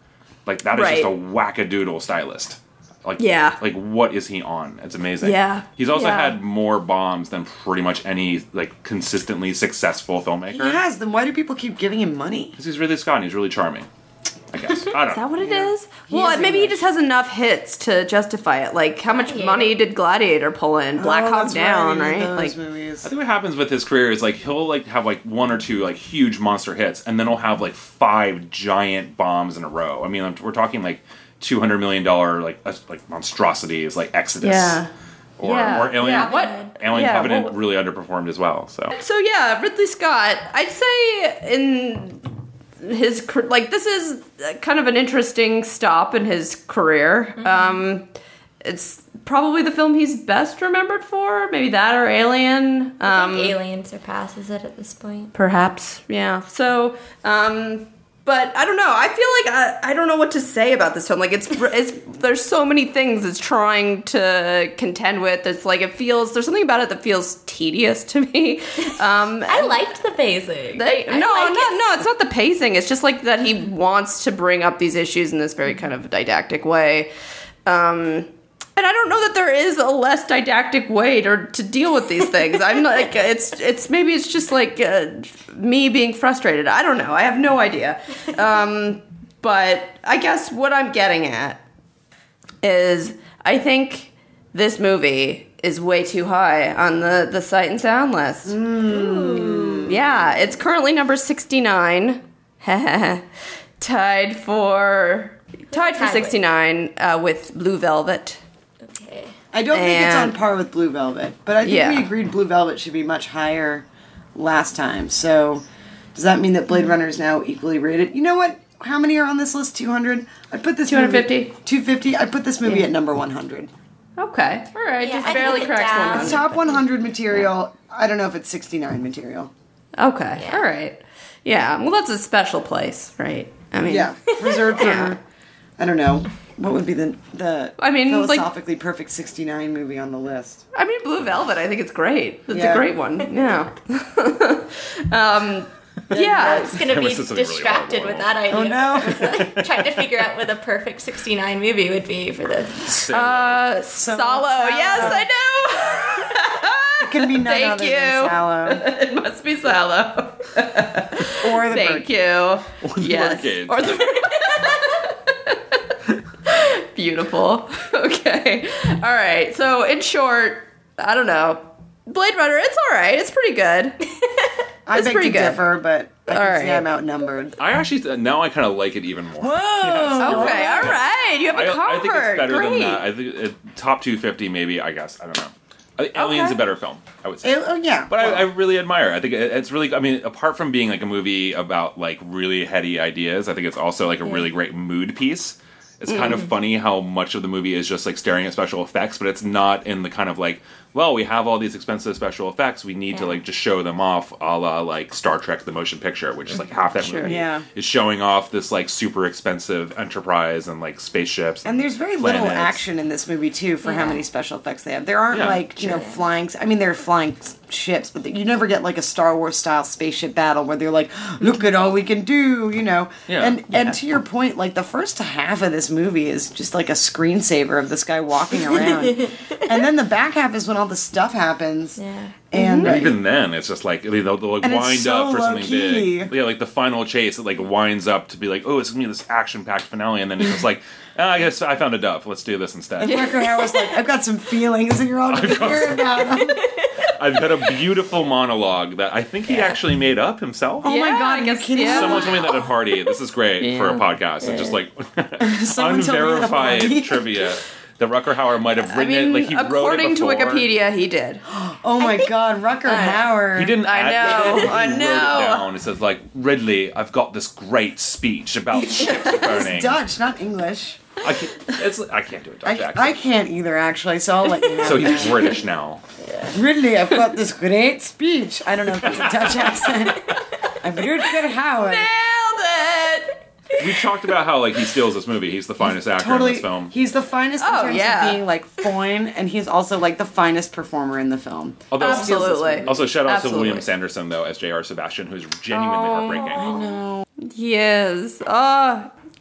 Like, that is just a Right. wackadoodle stylist. Like, Yeah. like, what is he on? It's amazing. Yeah. He's also Yeah. had more bombs than pretty much any, like, consistently successful filmmaker. He has. Then why do people keep giving him money? Because he's Ridley Scott and he's really charming. I guess. I don't Is that know. what it Yeah. is? He Well, is maybe he English. just has enough hits to justify it. Like, how much Gladiator. money did Gladiator pull in? Black Oh, Hawk that's Down, he right? did those Like, movies. I think what happens with his career is, like, he'll, like, have, like, one or two, like, huge monster hits, and then he'll have, like, 5 giant bombs in a row. I mean, we're talking, like, $200 million, like monstrosities, like Exodus. yeah. Or Alien. Yeah, what? Alien Yeah, Covenant what- really underperformed as well, so. So yeah, Ridley Scott. I'd say in his like this is kind of an interesting stop in his career. It's probably the film he's best remembered for. Maybe that or Alien. I think Alien surpasses it at this point. Perhaps, yeah. So, but I don't know. I feel like I don't know what to say about this film. Like it's there's so many things it's trying to contend with. It's like there's something about it that feels tedious to me. I liked the pacing. No, it's not the pacing. It's just like that he wants to bring up these issues in this very kind of didactic way. And I don't know that there is a less didactic way to deal with these things. I'm like, it's maybe it's just like me being frustrated. I don't know. I have no idea. But I guess what I'm getting at is I think this movie is way too high on the Sight and Sound list. Yeah, it's currently number 69. tied for 69 with Blue Velvet. Okay. I don't think it's on And- par with Blue Velvet, but I think Yeah. we agreed Blue Velvet should be much higher last time. So does that mean that Blade Runner is now equally rated? You know what? How many are on this list? 200? I put this 250? movie 250. I put this movie at number 100. Okay, all right, Yeah, just I barely put it cracks down. 100. It's top 100 material. I don't know if it's 69 material. Okay, Yeah. all right. Yeah, well, that's a special place, right? I mean, Yeah, reserved for Yeah. I don't know what would be the I mean, like- philosophically perfect 69 movie on the list. I mean, Blue Velvet, I think it's great. It's Yeah. a great one. Yeah. Yeah. It's gonna be This is something really distracted horrible. with that idea. Oh no! Trying to figure out what the perfect 69 movie would be for this. Salo. Salo. Yes, I It can be none Thank other you. than Sallow know. It must be Salo. or the Thank Bird. you. Yes. Birdcage. Or the Beautiful. Okay. All right. So, in short, I don't know. Blade Runner, it's all right. It's pretty good. I It's beg pretty to good. differ, but I can All see right. I'm outnumbered. I actually, now I kind of like it even more. Whoa! Okay. All right. You have a I think it's better Great. than that. I think top 250 maybe, I guess. I don't know. Alien's Okay. a better film, I would say. Oh yeah, But I really admire it. I think it's really, I mean, apart from being like a movie about like really heady ideas, I think it's also like a really great mood piece. It's kind of funny how much of the movie is just like staring at special effects, but it's not in the kind of like, well, we have all these expensive special effects, we need to like just show them off, a la like Star Trek: The Motion Picture, which is like half that Sure. movie Yeah. is showing off this like super expensive Enterprise and like spaceships. and there's very little planets. action in this movie too for how Yeah. many special effects they have. There aren't Yeah. like flying. I mean, there are flying ships, but you never get like a Star Wars style spaceship battle where they're like, "Look at all we can do," you know. Yeah. And to your point, like the first half of this movie is just like a screensaver of this guy walking around, and then the back half is when all the stuff happens. Yeah. And And even then, it's just like they'll like And it's wind so up for something low-key. big. Yeah, like the final chase, it like winds up to be like, oh, it's gonna be this action-packed finale, and then it's just like, I guess I found a dove. Let's do this instead. Rucker Hauer's like, "I've got some feelings," and you're all going to hear about them. I've got a beautiful monologue that I think he actually made up himself. Oh my Yeah, god, I are you guess, kidding? yeah. Someone told me that at a party. This is great for a podcast. And just like Someone told me at a party. unverified trivia that Rucker Hauer might have I written mean, it. Like he wrote according it to before. Wikipedia, he did. Oh my god, Rucker Hauer. He didn't. I add know, it. I He wrote know. it down. It says like Ridley, I've got this great speech about ships burning. It's Dutch, not English. I can't do a Dutch accent. I can't either, actually, so I'll let you know. So he's British now. Ridley, I've got this great speech. I don't know if it's a Dutch accent. I'm Rutger Hauer. Nailed it! We've talked about how like he steals this movie. He's the finest actor in this film. He's the finest in Oh, terms yeah. of being like foreign, and he's also like the finest performer in the film. Although, Absolutely. Also, shout out Absolutely. to William Sanderson though as J.R. Sebastian, who's genuinely heartbreaking. I know. Yes.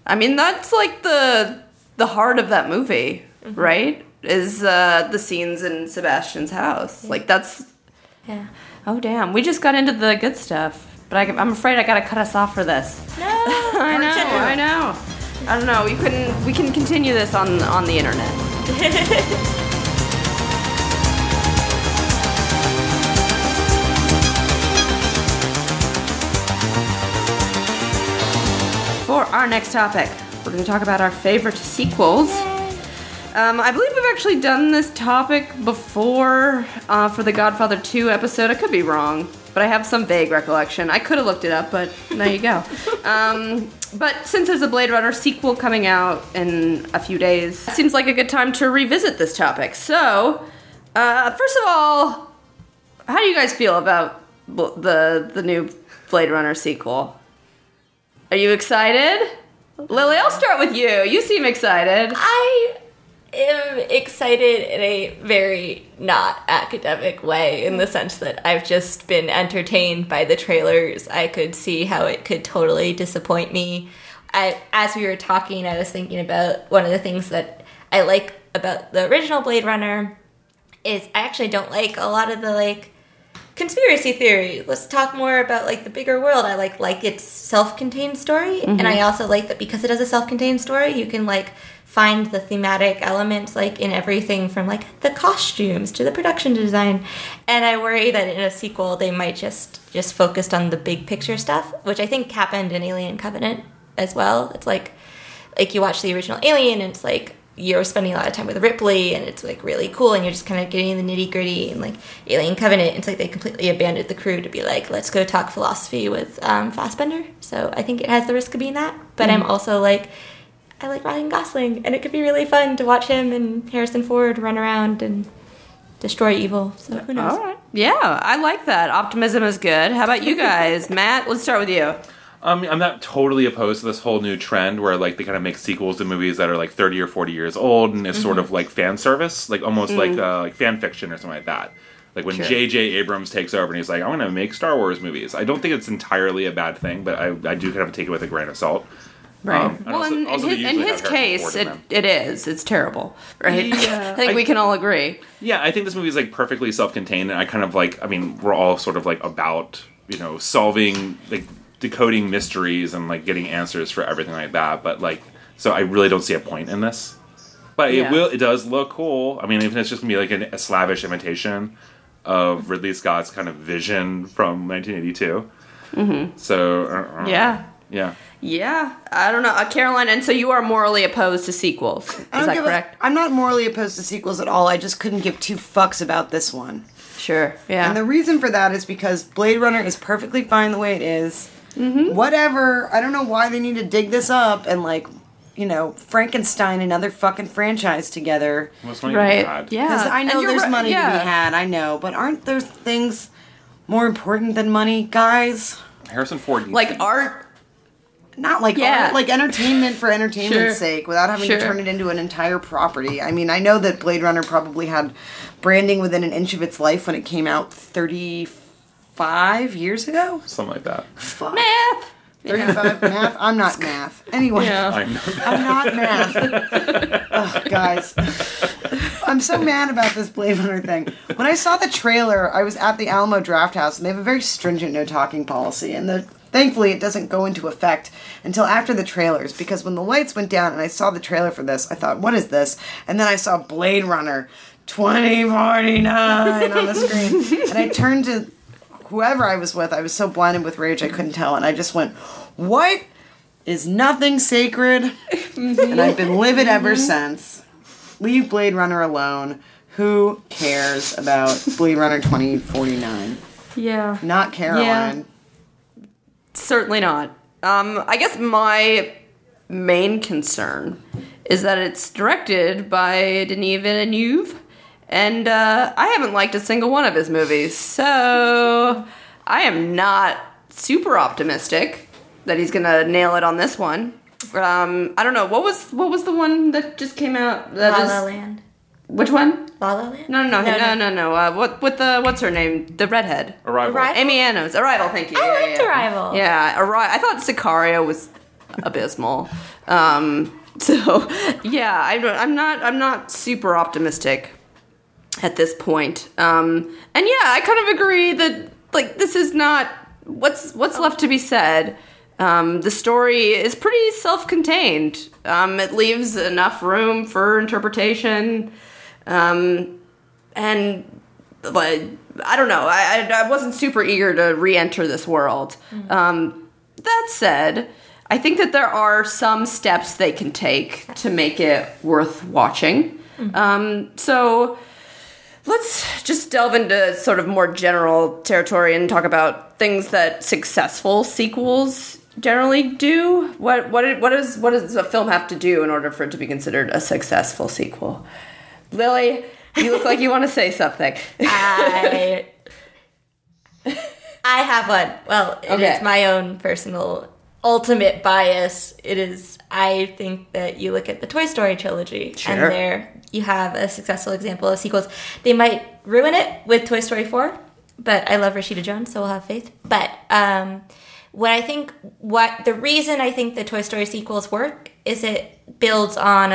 I mean, that's like the heart of that movie, right? Is the scenes in Sebastian's house. Like, that's... Yeah. Oh, damn. We just got into the good stuff. But I'm afraid I gotta cut us off for this. No. I know. I don't know. We can continue this on the internet. For our next topic, we're going to talk about our favorite sequels. I believe we've actually done this topic before for the Godfather 2 episode. I could be wrong, but I have some vague recollection. I could have looked it up, but there you go. But since there's a Blade Runner sequel coming out in a few days, it seems like a good time to revisit this topic. So, first of all, how do you guys feel about the new Blade Runner sequel? Are you excited? Lily, I'll start with you. You seem excited. I am excited in a very not academic way, in the sense that I've just been entertained by the trailers. I could see how it could totally disappoint me. As we were talking, I was thinking about one of the things that I like about the original Blade Runner is I actually don't like a lot of the conspiracy theory. Let's talk more about the bigger world. I like its self-contained story, and I also like that because it has a self-contained story, you can find the thematic elements in everything from the costumes to the production design. And I worry that in a sequel they might just focused on the big picture stuff, which I think happened in Alien Covenant as well. It's like you watch the original Alien and it's you're spending a lot of time with Ripley and it's really cool and you're just kind of getting in the nitty gritty. And Alien Covenant, it's they completely abandoned the crew to be let's go talk philosophy with Fassbender. So I think it has the risk of being that, but I'm also I like Ryan Gosling, and it could be really fun to watch him and Harrison Ford run around and destroy evil. So who knows? All right. Yeah, I like that. Optimism is good. How about you guys? Matt, let's start with you. I'm not totally opposed to this whole new trend where they kind of make sequels to movies that are 30 or 40 years old, and it's sort of fan service, almost like fan fiction or something like that. When J.J. Abrams takes over and he's I'm going to make Star Wars movies. I don't think it's entirely a bad thing, but I do kind of take it with a grain of salt. Right. Well, in his case, it is. It's terrible, right? Yeah. I think we can all agree. Yeah, I think this movie is perfectly self-contained, and I kind of we're all sort of about solving decoding mysteries and getting answers for everything like that. But so I really don't see a point in this. But it does look cool. I mean, even if it's just gonna be a slavish imitation of Ridley Scott's kind of vision from 1982. Mm-hmm. So yeah, I don't know, Caroline. And so you are morally opposed to sequels? Is that correct? I'm not morally opposed to sequels at all. I just couldn't give two fucks about this one. Sure. Yeah. And the reason for that is because Blade Runner is perfectly fine the way it is. Mm-hmm. Whatever. I don't know why they need to dig this up and Frankenstein another fucking franchise together. Right. Yeah. Because I know there's money to be had. I know, but aren't there things more important than money, guys? Harrison Ford. Art. Not art, entertainment for entertainment's sake, without having to turn it into an entire property. I mean, I know that Blade Runner probably had branding within an inch of its life when it came out 35 years ago? Something like that. Fuck. Math! 35 math? I'm not math. Anyway. Yeah. I'm not math. Ugh, guys. I'm so mad about this Blade Runner thing. When I saw the trailer, I was at the Alamo Drafthouse, and they have a very stringent no-talking policy, and thankfully, it doesn't go into effect until after the trailers, because when the lights went down and I saw the trailer for this, I thought, what is this? And then I saw Blade Runner 2049 on the screen. And I turned to whoever I was with. I was so blinded with rage I couldn't tell. And I just went, what? Is nothing sacred? And I've been livid ever since. Leave Blade Runner alone. Who cares about Blade Runner 2049? Yeah. Not Caroline. Yeah. Certainly not. I guess my main concern is that it's directed by Denis Villeneuve, and I haven't liked a single one of his movies, so I am not super optimistic that he's gonna nail it on this one. I don't know. What was the one that just came out? La La Land. Which one? La La Land? No. What's her name? The redhead. Arrival. Amy Adams. Arrival, thank you. I liked Arrival. Yeah, I thought Sicario was abysmal. So yeah, I'm not super optimistic at this point. And yeah, I kind of agree that like this is not what's left to be said. The story is pretty self-contained. It leaves enough room for interpretation. And like, I don't know. I wasn't super eager to re-enter this world. That said, I think that there are some steps they can take to make it worth watching. So let's just delve into sort of more general territory and talk about things that successful sequels generally do. What does a film have to do in order for it to be considered a successful sequel? Lily, you look like you want to say something. I have one. Well, it is my own personal ultimate bias. It is, I think that you look at the Toy Story trilogy, and there you have a successful example of sequels. They might ruin it with Toy Story 4, but I love Rashida Jones, so we'll have faith. But the reason I think the Toy Story sequels work is it builds on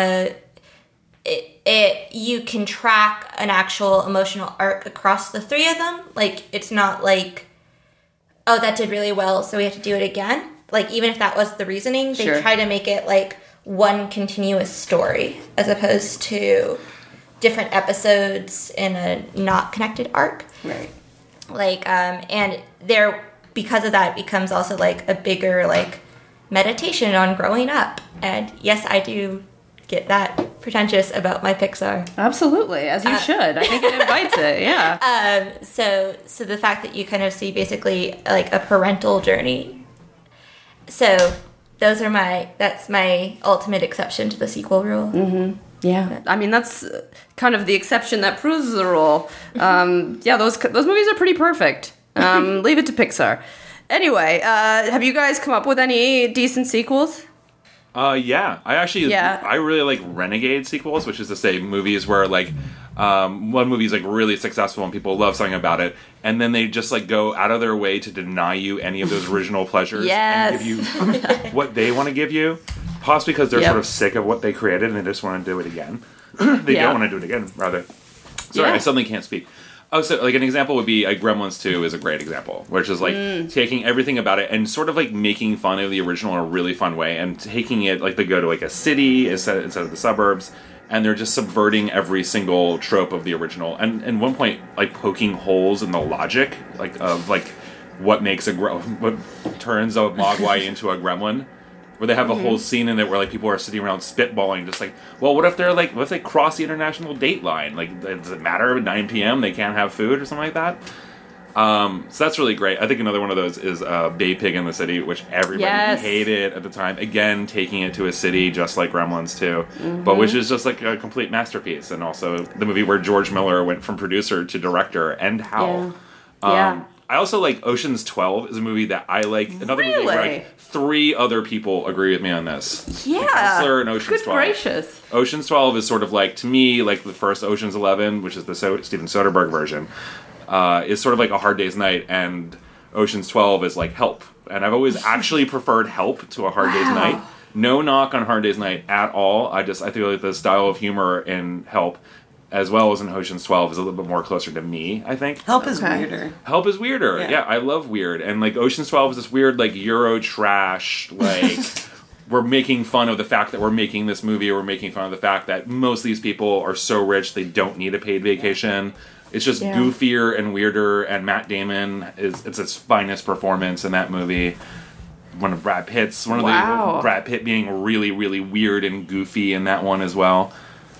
you can track an actual emotional arc across the three of them. Like, it's not like, oh, that did really well, so we have to do it again. Like, even if that was the reasoning, they try to make it like one continuous story as opposed to different episodes in a not connected arc. Right. Like, and because of that, it becomes also like a bigger like meditation on growing up. And yes, I do get that pretentious about my Pixar. Absolutely, as you should. I think it invites it, yeah. So the fact that you kind of see basically like a parental journey. So that's my ultimate exception to the sequel rule. Mm-hmm. Yeah, I mean that's kind of the exception that proves the rule. Yeah, those movies are pretty perfect. Leave it to Pixar. Anyway, have you guys come up with any decent sequels? Yeah. I really like renegade sequels, which is to say movies where like one movie is like really successful and people love something about it, and then they just like go out of their way to deny you any of those original pleasures and give you what they want to give you, possibly because they're sort of sick of what they created and they just want to do it again. They don't want to do it again, rather. Sorry, I suddenly can't speak. Oh, so like an example would be like Gremlins 2 is a great example, which is like taking everything about it and sort of like making fun of the original in a really fun way and taking it like they go to like a city instead of the suburbs, and they're just subverting every single trope of the original, and at one point like poking holes in the logic like of like what makes what turns a Mogwai into a gremlin. Where they have a whole scene in it where like people are sitting around spitballing, just like, well, what if they cross the international date line? Like, does it matter at 9 p.m. they can't have food or something like that? So that's really great. I think another one of those is Bay Pig in the City, which everybody hated at the time. Again, taking it to a city just like Gremlins 2, but which is just like a complete masterpiece. And also the movie where George Miller went from producer to director, and how. I also like Ocean's 12 is a movie that I like. Another movie where like 3 other people agree with me on this. Yeah. Counselor and Ocean's Good 12. gracious. Ocean's 12 is sort of like, to me, like the first Ocean's 11, which is the Steven Soderbergh version, is sort of like A Hard Day's Night, and Ocean's 12 is like Help. And I've always actually preferred Help to A Hard Day's Night. No knock on Hard Day's Night at all. I feel like the style of humor in Help, as well as in Ocean's 12, is a little bit more closer to me, I think. Help is weirder. Help is weirder. Yeah, I love weird. And like Ocean's 12 is this weird like Euro trash, like we're making fun of the fact that we're making this movie, or we're making fun of the fact that most of these people are so rich they don't need a paid vacation. It's just goofier and weirder, and Matt Damon it's his finest performance in that movie. One of Brad Pitt's Brad Pitt being really, really weird and goofy in that one as well.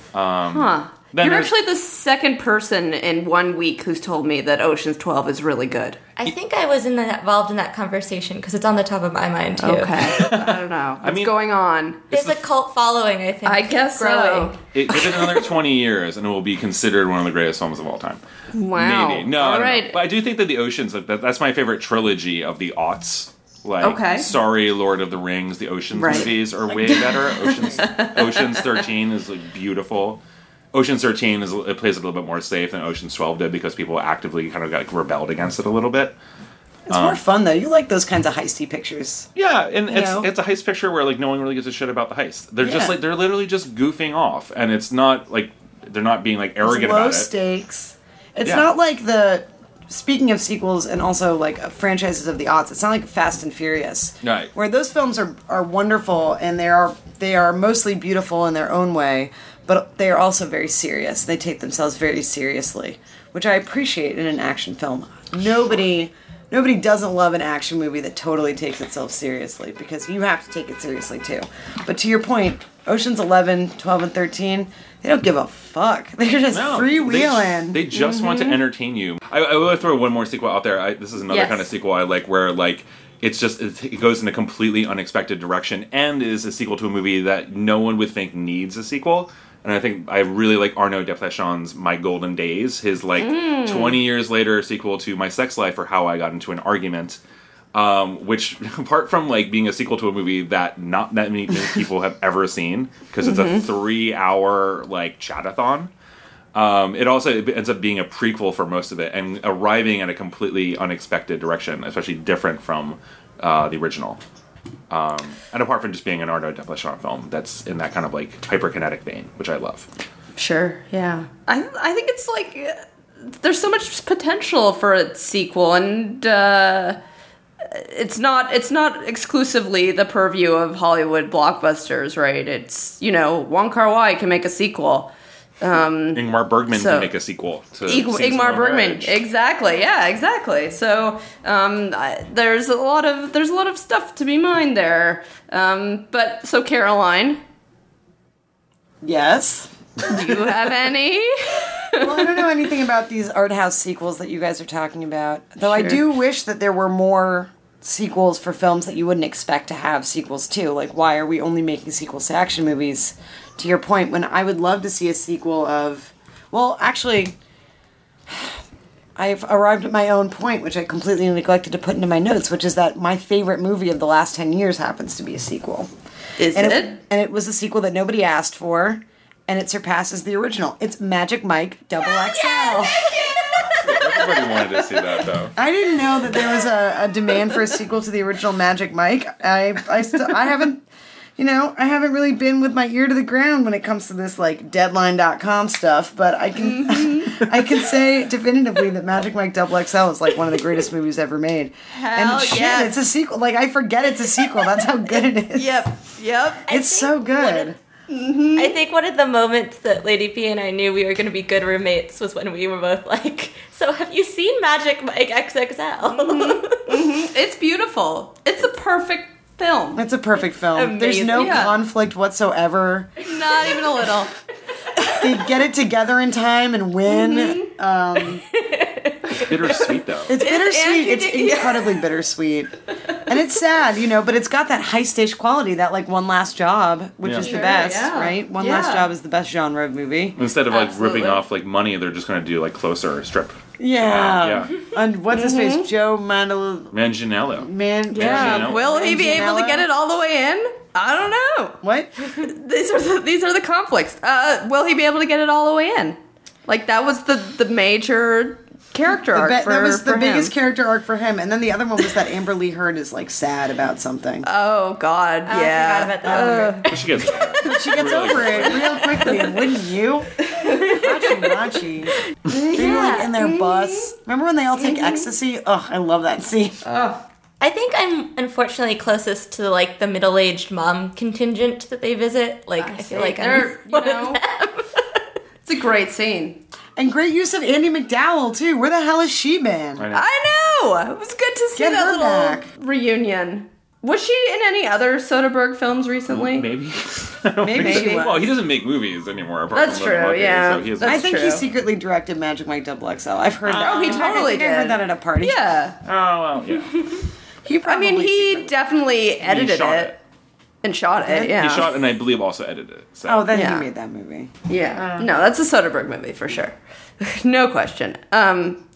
You're actually the second person in 1 week who's told me that Ocean's 12 is really good. I think I was involved in that conversation because it's on the top of my mind too. Okay. I don't know. What's going on? There's a cult following, I think. I guess growing. Give it another 20 years and it will be considered one of the greatest films of all time. Wow. Maybe. No, all right. But I do think that the Oceans, that's my favorite trilogy of the aughts. Like, sorry, Lord of the Rings, the Oceans movies are way better. Oceans 13 is like beautiful. Ocean's 13 plays a little bit more safe than Ocean's 12 did because people actively kind of got rebelled against it a little bit. It's more fun though. You like those kinds of heisty pictures. Yeah, and know? it's a heist picture where like no one really gives a shit about the heist. They're just Yeah. like they're literally just goofing off, and it's not like they're not being like It's arrogant low about it. stakes. It's Yeah. not like the. Speaking of sequels and also like franchises of the aughts, it's not like Fast and Furious, Right. where those films are wonderful and they are mostly beautiful in their own way, but they are also very serious. They take themselves very seriously, which I appreciate in an action film. Nobody doesn't love an action movie that totally takes itself seriously, because you have to take it seriously too. But to your point, Ocean's 11, 12, and 13, they don't give a fuck. They're just No, freewheeling. They just want to entertain you. I will throw one more sequel out there. This is another Yes. kind of sequel I like, where like it goes in a completely unexpected direction and is a sequel to a movie that no one would think needs a sequel. And I think I really like Arnaud Desplechin's My Golden Days, his like 20 years later sequel to My Sex Life, or How I Got Into an Argument. Which, apart from like being a sequel to a movie that not that many people have ever seen, because it's a 3-hour like chatathon, it also ends up being a prequel for most of it and arriving at a completely unexpected direction, especially different from the original. And apart from just being an Arnaud Desplechin film, that's in that kind of like hyperkinetic vein, which I love. Sure, yeah. I think it's like there's so much potential for a sequel, and it's not exclusively the purview of Hollywood blockbusters, right? It's, Wong Kar-wai can make a sequel. Ingmar Bergman so- can make a sequel to Scenes from Ingmar a Bergman, Marriage. exactly. Yeah, exactly. So there's a lot of stuff to be mined there. But so Caroline, Yes. do you have any? Well, I don't know anything about these art house sequels that you guys are talking about. Though I Sure. do wish that there were more sequels for films that you wouldn't expect to have sequels to. Like, why are we only making sequels to action movies? To your point, when I would love to see a sequel of... Well, actually, I've arrived at my own point, which I completely neglected to put into my notes, which is that my favorite movie of the last 10 years happens to be a sequel. Is And it? and it was a sequel that nobody asked for, and it surpasses the original. It's Magic Mike Double XL. Everybody wanted to see that, though. I didn't know that there was a demand for a sequel to the original Magic Mike. I haven't, I haven't really been with my ear to the ground when it comes to this like Deadline.com stuff, but I can I can say definitively that Magic Mike Double XL is like one of the greatest movies ever made. Hell and shit, yes. it's a sequel. Like, I forget it's a sequel. That's how good it is. Yep. It's so good. I think one of the moments that Lady P and I knew we were going to be good roommates was when we were both like, so have you seen Magic Mike XXL? It's beautiful. It's a perfect film. It's a perfect film. There's no Amazing. Yeah. conflict whatsoever. Not even a little. They get it together in time and win. It's bittersweet, though. It's bittersweet. It's yeah. incredibly bittersweet. And it's sad, but it's got that heist-ish quality, that like One Last Job, which Yeah. is the Sure, best, yeah. right? One Yeah. Last Job is the best genre of movie. Instead of like Absolutely. ripping off like money, they're just going to do like Closer strip. Yeah. Yeah. And what's his face? Joe Manganiello. Manganiello. Yeah. Manganiello. Will he be able to Manganiello? get it all the way in? I don't know. What? These are the conflicts. Will he be able to get it all the way in? Like, that was the major character arc for That was the for biggest him. character arc for him. And then the other one was that Amber Lee Heard is like sad about something. Oh God, I yeah. forgot about that. She gets She gets over it real quickly, wouldn't you? Machi. They're like in their bus. Remember when they all take ecstasy? Oh, I love that scene. I think I'm unfortunately closest to like the middle-aged mom contingent that they visit. Like I feel like They're, I'm one of them. it's a great scene. And great use of Andy McDowell too. Where the hell is she been? I know. I know. It was good to see Get that her little back. reunion. Was she in any other Soderbergh films recently? Maybe. I don't Maybe think so. she was. Well, he doesn't make movies anymore. Apart That's from true, Little Monkeys, yeah. So he has That's I think he true. secretly directed Magic Mike Double XL. I've heard that. Oh, he In fact, totally I think I heard did. that at a party. Yeah. Oh, well, yeah. He I probably mean, he secretly- definitely edited shot it. And shot it, yeah. He shot and I believe also edited it. So. Oh, then Yeah. he made that movie. Yeah. No, that's a Soderbergh movie for sure. No question.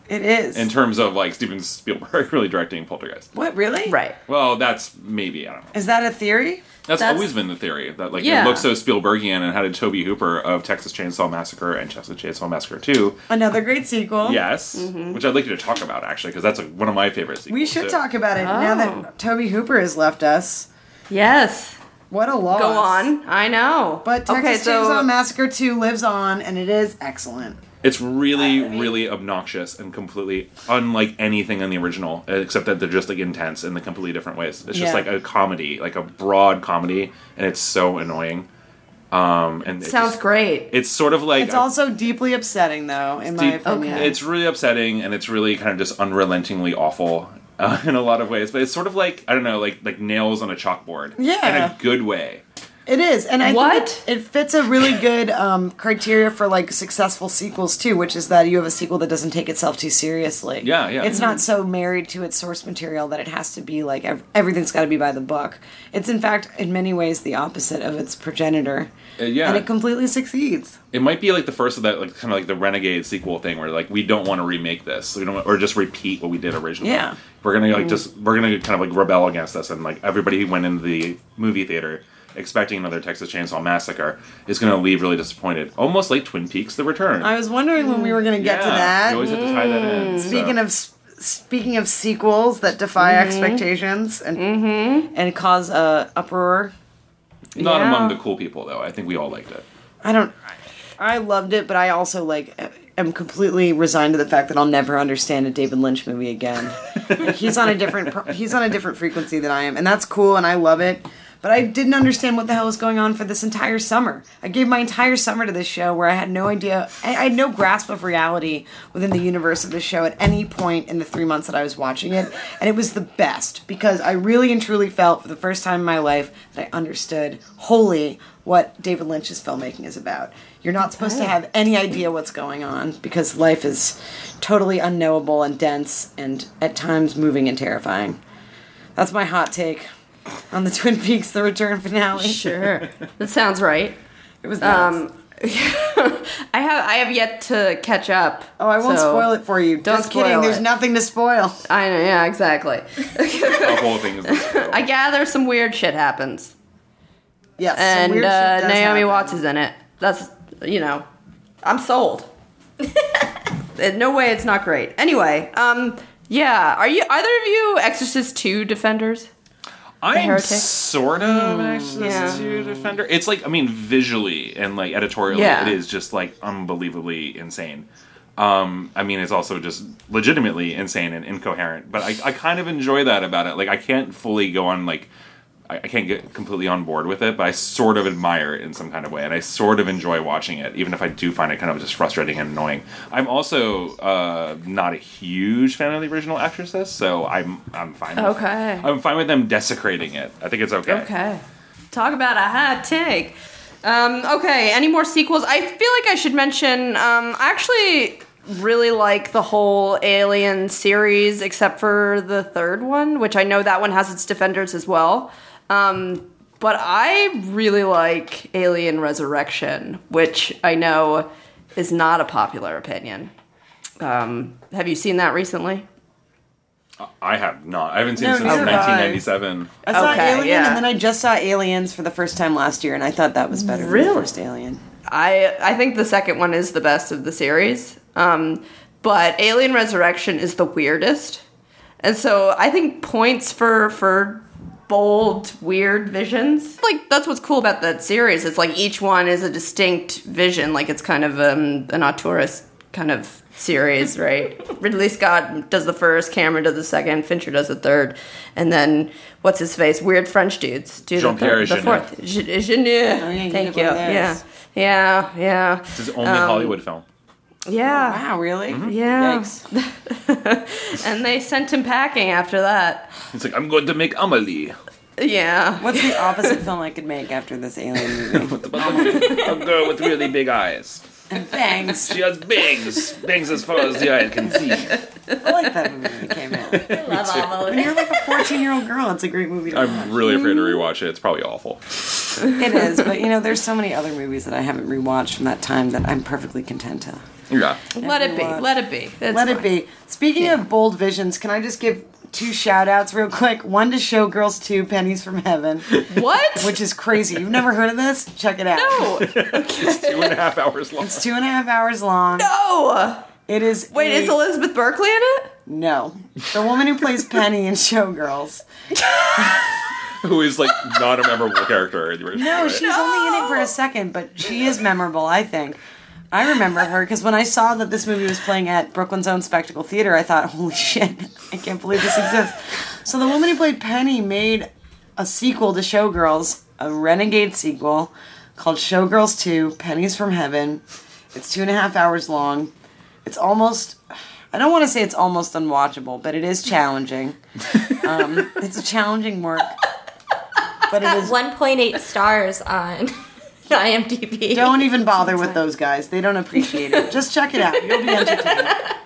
It is. in terms of like Steven Spielberg really directing Poltergeist. What, really? Right. Well, that's maybe, I don't know. Is that a theory? That's That's- always been the theory that like Yeah. it looks so Spielbergian, and had a Toby Hooper of Texas Chainsaw Massacre and Texas Chainsaw Massacre 2. Another great sequel. Yes, which I'd like you to talk about actually, because that's one of my favorite sequels. We should too. talk about it now that Toby Hooper has left us. Yes. What a loss. Go on. I know. But Texas Chainsaw Massacre 2 lives on, and it is excellent. It's really, really obnoxious and completely unlike anything in the original, except that they're just like intense in the completely different ways. It's just Yeah. like a comedy, like a broad comedy, and it's so annoying. And it Sounds just- great. It's sort of like It's also deeply upsetting, though, in my opinion. Okay. It's really upsetting, and it's really kind of just unrelentingly awful in a lot of ways. But it's sort of like, I don't know, like nails on a chalkboard. Yeah. In a good way. It is, and I What? think it fits a really good criteria for like successful sequels too, which is that you have a sequel that doesn't take itself too seriously. Yeah, yeah. It's not so married to its source material that it has to be like everything's got to be by the book. It's in fact in many ways the opposite of its progenitor. Yeah. And it completely succeeds. It might be like the first of that, like kind of like the Renegade sequel thing, where like we don't want to remake this, we don't, or just repeat what we did originally. Yeah. We're gonna like we're gonna kind of like rebel against this, and like everybody who went into the movie theater expecting another Texas Chainsaw Massacre is gonna leave really disappointed, almost like Twin Peaks: The Return. I was wondering when we were going to get to that. You always have to tie that in. Speaking of sequels that defy expectations and cause uproar. Not Yeah. among the cool people though. I think we all liked it. I loved it, but I also like am completely resigned to the fact that I'll never understand a David Lynch movie again. Like, he's on a different frequency than I am, and that's cool, and I love it. But I didn't understand what the hell was going on for this entire summer. I gave my entire summer to this show where I had no idea, I had no grasp of reality within the universe of the show at any point in the 3 months that I was watching it. And it was the best because I really and truly felt for the first time in my life that I understood wholly what David Lynch's filmmaking is about. You're not supposed to have any idea what's going on because life is totally unknowable and dense and at times moving and terrifying. That's my hot take on the Twin Peaks: The Return finale. Sure. That sounds right. It was nuts. I have yet to catch up. Oh, I won't so spoil it for you. don't Just kidding. spoil There's it. nothing to spoil. I know, yeah, exactly. The whole thing is. I gather some weird shit happens. Yes. some And weird shit does Naomi happen. Watts is in it. That's, I'm sold. No way it's not great. Anyway, yeah. Are either of you Exorcist 2 defenders? I'm Heretic? sort of an Exorcist yeah. 2 defender. It's like, I mean, visually and like editorially, Yeah. it is just like unbelievably insane. I mean, it's also just legitimately insane and incoherent. But I kind of enjoy that about it. Like, I can't fully go on like. I can't get completely on board with it, but I sort of admire it in some kind of way, and I sort of enjoy watching it, even if I do find it kind of just frustrating and annoying. I'm also not a huge fan of the original Exorcist, so I'm fine. Okay. I'm fine with them desecrating it. I think it's okay. Okay. Talk about a hot take. Okay, any more sequels? I feel like I should mention, I actually really like the whole Alien series, except for the third one, which I know that one has its defenders as well. But I really like Alien Resurrection, which I know is not a popular opinion. Have you seen that recently? I have not. I haven't seen No, it since neither have I. 1997. I saw Okay, Alien, yeah. and then I just saw Aliens for the first time last year, and I thought that was better than Really? the first Alien. I think the second one is the best of the series. But Alien Resurrection is the weirdest. And so I think points for bold, weird visions. Like, that's what's cool about that series. It's like each one is a distinct vision. Like, it's kind of an auteurist kind of series, right? Ridley Scott does the first, Cameron does the second, Fincher does the third, and then what's his face? Weird French dudes do Jean-Pierre the fourth. Genet. Oh, yeah, Thank you you. know what that Yeah, is. yeah. It's his only Hollywood film. Yeah. Wow, really? Yeah. Yikes. And they sent him packing after that. It's like, I'm going to make Amelie. Yeah. What's the opposite film I could make after this Alien movie? A girl with really big eyes. And bangs. She has bangs. Bangs as far as the eye can see. I like that movie when it came out. Love When you're like a 14-year-old girl, it's a great movie to watch. I'm really afraid to rewatch it. It's probably awful. It is, but there's so many other movies that I haven't rewatched from that time that I'm perfectly content to. Yeah. Let it be. Let it be. That's Let it fine. be. Speaking of bold visions, can I just give 2 shout-outs real quick? One to Showgirls 2, Pennies from Heaven. What? Which is crazy. You've never heard of this? Check it out. No. It's 2.5 hours long. It's 2.5 hours long. No. It is. Wait, is Elizabeth Berkley in it? No. The woman who plays Penny in Showgirls. Who is like not a memorable character in the original. No, right? she's only in it for a second, but she is memorable, I think. I remember her because when I saw that this movie was playing at Brooklyn's Own Spectacle Theater, I thought, holy shit, I can't believe this exists. So the woman who played Penny made a sequel to Showgirls, a renegade sequel called Showgirls 2, Pennies from Heaven. It's 2.5 hours long. It's almost, I don't want to say it's almost unwatchable, but it is challenging. It's a challenging work. But it is 1.8 stars on IMDb. Don't even bother with those guys. They don't appreciate it. Just check it out. You'll be entertained.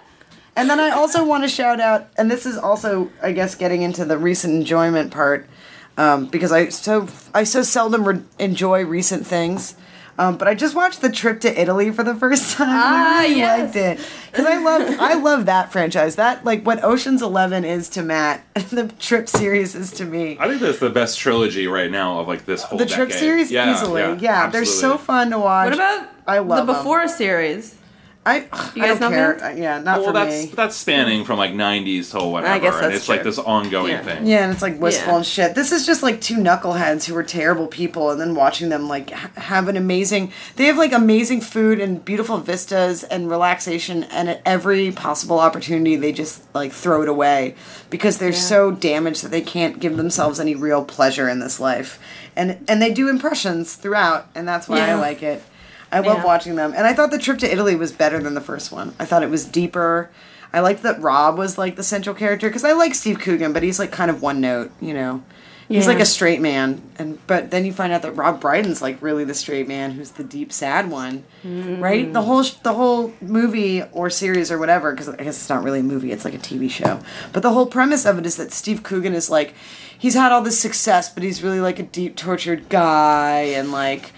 And then I also want to shout out, and this is also, I guess, getting into the recent enjoyment part, because I so seldom enjoy recent things. But I just watched The Trip to Italy for the first time. And I really liked it because I love that franchise. That like what Ocean's 11 is to Matt, the Trip series is to me. I think that's the best trilogy right now of like this whole The decade. Trip series easily, yeah. They're so fun to watch. What about I love the them. Before series? I guys don't know care. him? Yeah, not Well, for me. that's spanning from like 90s till whatever, I guess and that's it's like true. this ongoing Yeah. thing. Yeah, and it's like wistful Yeah. and shit. This is just like 2 knuckleheads who are terrible people, and then watching them like have an amazing. They have like amazing food and beautiful vistas and relaxation, and at every possible opportunity, they just like throw it away because they're so damaged that they can't give themselves any real pleasure in this life. And they do impressions throughout, and that's why I Yeah. like it. I love Yeah. watching them. And I thought The Trip to Italy was better than the first one. I thought it was deeper. I liked that Rob was like the central character because I like Steve Coogan, but he's like kind of one note, He's like a straight man, but then you find out that Rob Brydon's like really the straight man who's the deep sad one, right? The whole movie or series or whatever, because I guess it's not really a movie, it's like a TV show. But the whole premise of it is that Steve Coogan is like, he's had all this success, but he's really like a deep tortured guy, and like,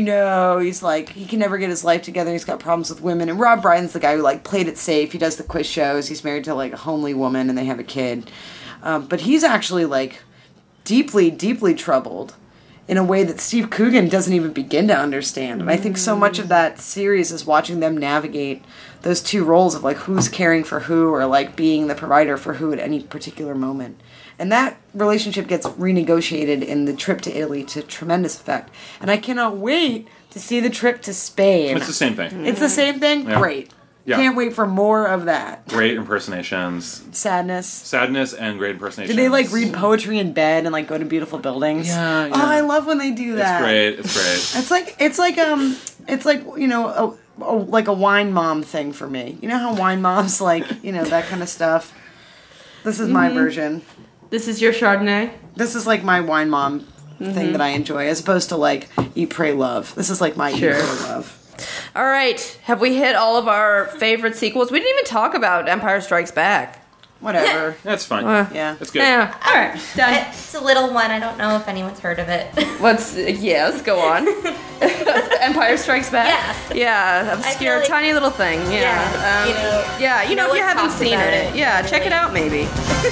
he's like, he can never get his life together. He's got problems with women. And Rob Brydon's the guy who like played it safe. He does the quiz shows. He's married to like a homely woman, and they have a kid. But he's actually like deeply, deeply troubled in a way that Steve Coogan doesn't even begin to understand. And I think so much of that series is watching them navigate those 2 roles of like who's caring for who, or like being the provider for who at any particular moment. And that relationship gets renegotiated in The Trip to Italy to tremendous effect. And I cannot wait to see The Trip to Spain. It's the same thing. It's the same thing? Yeah. Great. Yeah. Can't wait for more of that. Great impersonations, Sadness. sadness, and great impersonations. Do they like read poetry in bed and like go to beautiful buildings? Yeah, yeah. Oh, I love when they do that. It's great. It's like like a wine mom thing for me. You know how wine moms like that kind of stuff. This is my version. This is your Chardonnay? This is like my wine mom thing that I enjoy, as opposed to like Eat, Pray, Love. This is like my Sure. Eat, Pray, Love. All right. Have we hit all of our favorite sequels? We didn't even talk about Empire Strikes Back. Whatever. That's fine. Yeah. That's good. Yeah. All right. Done. It's a little one. I don't know if anyone's heard of it. Let's go on. Empire Strikes Back. Yeah. Yeah. Obscure, like- tiny little thing. Yeah. Yeah, if you always haven't talks seen about it, it. yeah, check it out maybe.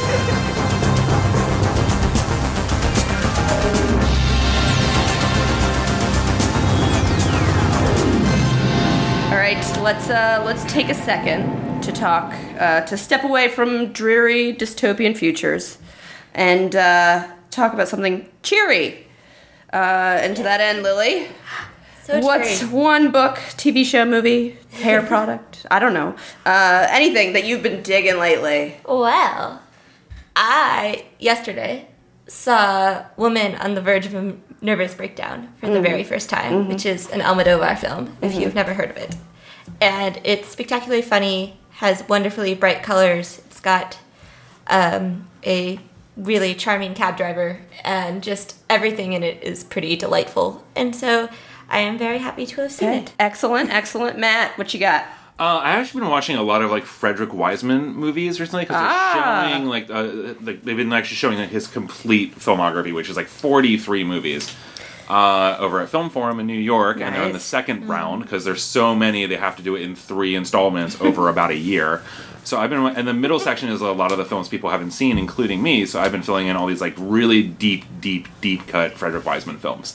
All right, let's take a second to talk, to step away from dreary dystopian futures, and talk about something cheery. And to that end, Lily, So what's cheery. one book, TV show, movie, hair product? I don't know. Anything that you've been digging lately? Well, I yesterday saw Woman on the Verge of a Nervous Breakdown for the very first time, which is an Almodovar film, if you've never heard of it. And it's spectacularly funny, has wonderfully bright colors. It's got a really charming cab driver, and just everything in it is pretty delightful. And so I am very happy to have seen it. Excellent. Matt, what you got? I've actually been watching a lot of like Frederick Wiseman movies recently because they're showing like they've been actually showing like, his complete filmography, which is like 43 movies. over at Film Forum in New York, and they're in the Nice. second round because there's so many they have to do it in 3 installments over about a year. So I've been, and the middle section is a lot of the films people haven't seen, including me. So I've been filling in all these like really deep cut Frederick Wiseman films,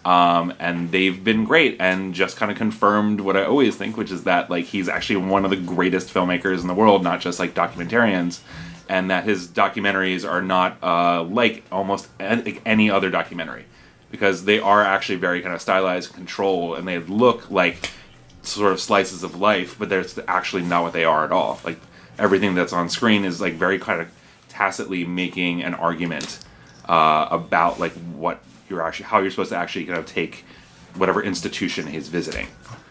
and they've been great and just kind of confirmed what I always think, which is that like he's actually one of the greatest filmmakers in the world, not just like documentarians, and that his documentaries are not like almost any other documentary, because they are actually very kind of stylized and controlled, and they look like sort of slices of life, but they're actually not what they are at all. Like everything that's on screen is like very kind of tacitly making an argument about like what you're actually, how you're supposed to actually kind of take whatever institution he's visiting.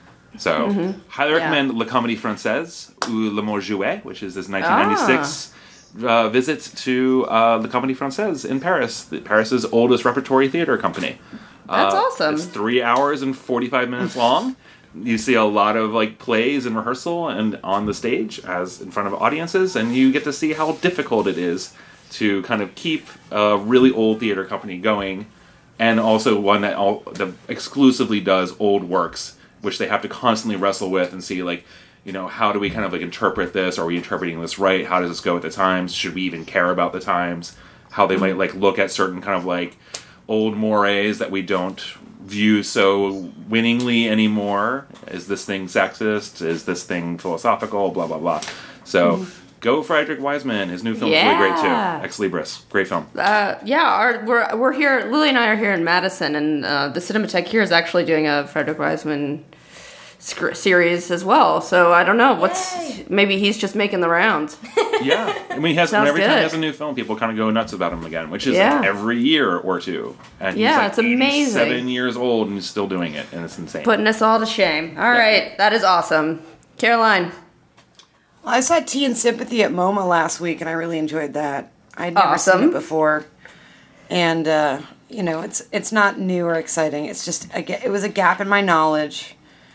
So highly recommend La Comédie Française ou Le Mot Jouet, which is this 1996 visit to La Comédie Française in Paris, Paris's oldest repertory theater company. That's awesome. It's 3 hours and 45 minutes long. You see a lot of like plays and rehearsal and on the stage as in front of audiences, and you get to see how difficult it is to kind of keep a really old theater company going, and also one that exclusively does old works, which they have to constantly wrestle with and see like, you know, how do we kind of like interpret this? Are we interpreting this right? How does this go with the times? Should we even care about the times? How they might like look at certain kind of like old mores that we don't view so winningly anymore. Is this thing sexist? Is this thing philosophical? Blah, blah, blah. So go Frederick Wiseman. His new film is really great too. Ex Libris. Great film. We're here. Lily and I are here in Madison, and the Cinematheque here is actually doing a Frederick Wiseman series as well. So I don't know. Maybe he's just making the rounds. Yeah. I mean, every time he good. has a new film, people kind of go nuts about him again, which is like every year or two. And he's like it's amazing. 7 years old and he's still doing it, and it's insane. Putting us all to shame. All right, that is awesome. Caroline. Well, I saw Tea and Sympathy at MoMA last week, and I really enjoyed that. I'd never seen it before, and you know, it's not new or exciting. It's just it was a gap in my knowledge,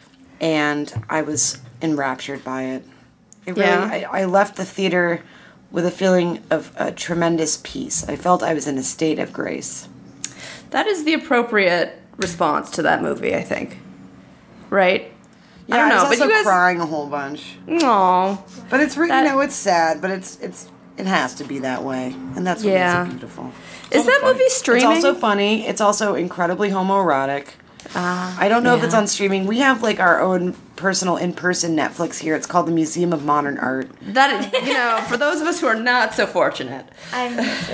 and I was enraptured by it. It really, I left the theater with a feeling of a tremendous peace. I felt I was in a state of grace. That is the appropriate response to that movie, I think. Right? Yeah, I don't know, I was also but you guys crying a whole bunch. Aww. But it's you know, it's sad, but it has to be that way, and that's what makes it beautiful. Is that movie streaming? It's also funny. It's also incredibly homoerotic. I don't know if it's on streaming. We have like our own personal in-person Netflix here. It's called the Museum of Modern Art. That, you know, for those of us who are not so fortunate. I miss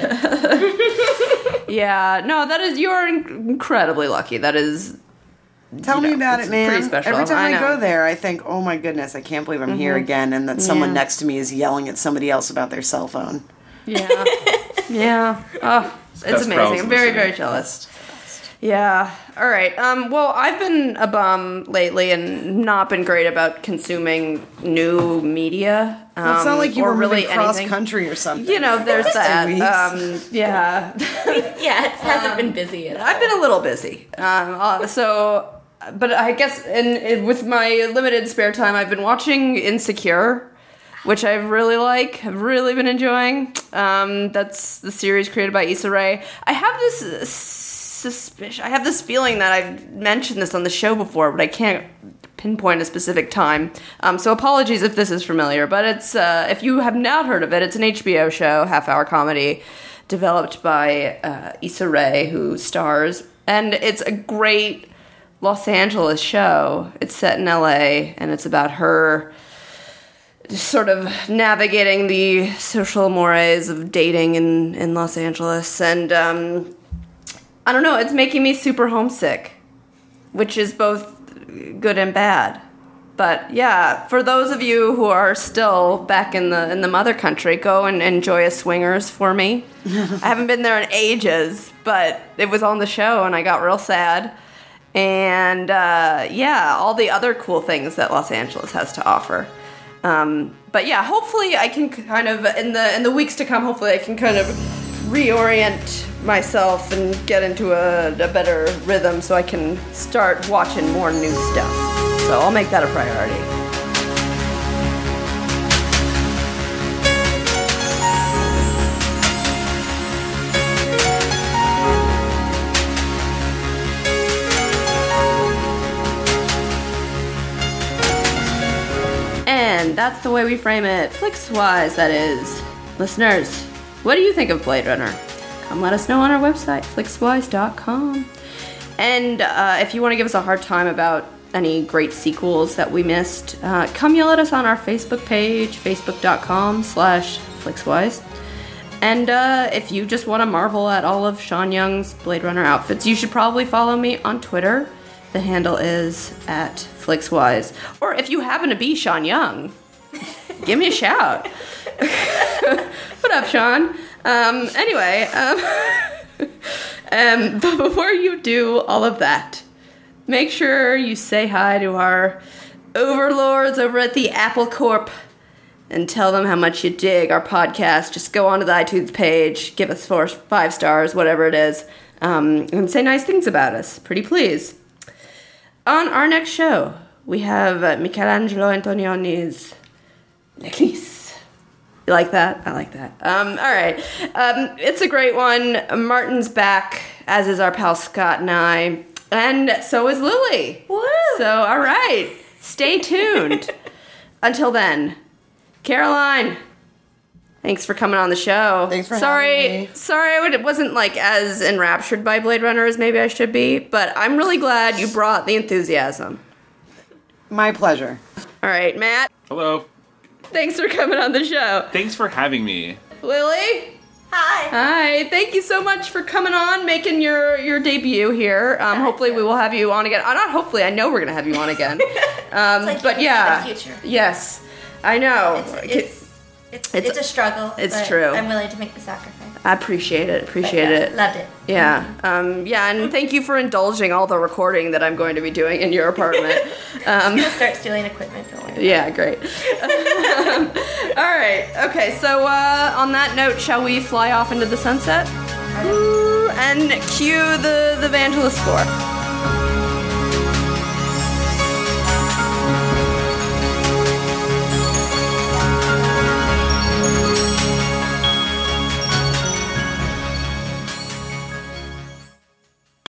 it. Yeah, no, you're incredibly lucky. That is. Tell me about it, man. Pretty special. Every time I know. go there, I think, oh my goodness, I can't believe I'm here again, and that someone next to me is yelling at somebody else about their cell phone. Yeah. Yeah. Oh, it's Best amazing. crowds I'm in the very, city. very jealous. Yeah. All right. Well, I've been a bum lately and not been great about consuming new media. Well, it's not like you or were really moving cross anything. country or something. You know, there's that. weeks. Yeah. Yeah, it hasn't been busy at all. I've been a little busy. But I guess with my limited spare time, I've been watching Insecure, which I really like. Have really been enjoying. That's the series created by Issa Rae. I have this suspicion. I have this feeling that I've mentioned this on the show before, but I can't pinpoint a specific time. So apologies if this is familiar, but it's if you have not heard of it, it's an HBO show, half-hour comedy, developed by Issa Rae, who stars, and it's a great Los Angeles show. It's set in LA, and it's about her sort of navigating the social mores of dating in Los Angeles, and I don't know, it's making me super homesick, which is both good and bad. But yeah, for those of you who are still back in the mother country, go and enjoy a Swingers for me. I haven't been there in ages, but it was on the show and I got real sad. And yeah, all the other cool things that Los Angeles has to offer. But yeah, hopefully I can kind of in the weeks to come, hopefully I can kind of reorient myself and get into a better rhythm so I can start watching more new stuff. So I'll make that a priority. And that's the way we frame it. Flixwise, that is. Listeners, what do you think of Blade Runner? Come let us know on our website, flixwise.com. And if you want to give us a hard time about any great sequels that we missed, come yell at us on our Facebook page, facebook.com/flixwise. And if you just want to marvel at all of Sean Young's Blade Runner outfits, you should probably follow me on Twitter. The handle is @flixwise. Or if you happen to be Sean Young, give me a shout. What up, Sean? Anyway, but before you do all of that, make sure you say hi to our overlords over at the Apple Corp and tell them how much you dig our podcast. Just go onto the iTunes page, give us 5 stars, whatever it is, and say nice things about us. Pretty please. On our next show, we have Michelangelo Antonioni's L'Église. You like that? I like that. All right. It's a great one. Martin's back, as is our pal Scott and I. And so is Lily. Woo! So, all right. Stay tuned. Until then, Caroline, thanks for coming on the show. Thanks for having me. Sorry, I wasn't like as enraptured by Blade Runner as maybe I should be, but I'm really glad you brought the enthusiasm. My pleasure. All right, Matt, Hello. thanks for coming on the show. Thanks for having me. Lily? Hi. Hi, thank you so much for coming on, making your debut here. Hopefully we will have you on again. Not hopefully, I know we're going to have you on again. Like but you yeah. said, the future. Yes, I know. It's a struggle. It's but true. I'm willing to make the sacrifice. I appreciate it. But yeah, loved it. Yeah. Yeah, and thank you for indulging all the recording that I'm going to be doing in your apartment. I'm gonna start stealing equipment. Don't worry. Yeah, great. All right. Okay, so on that note, shall we fly off into the sunset? And cue the Vangelis score.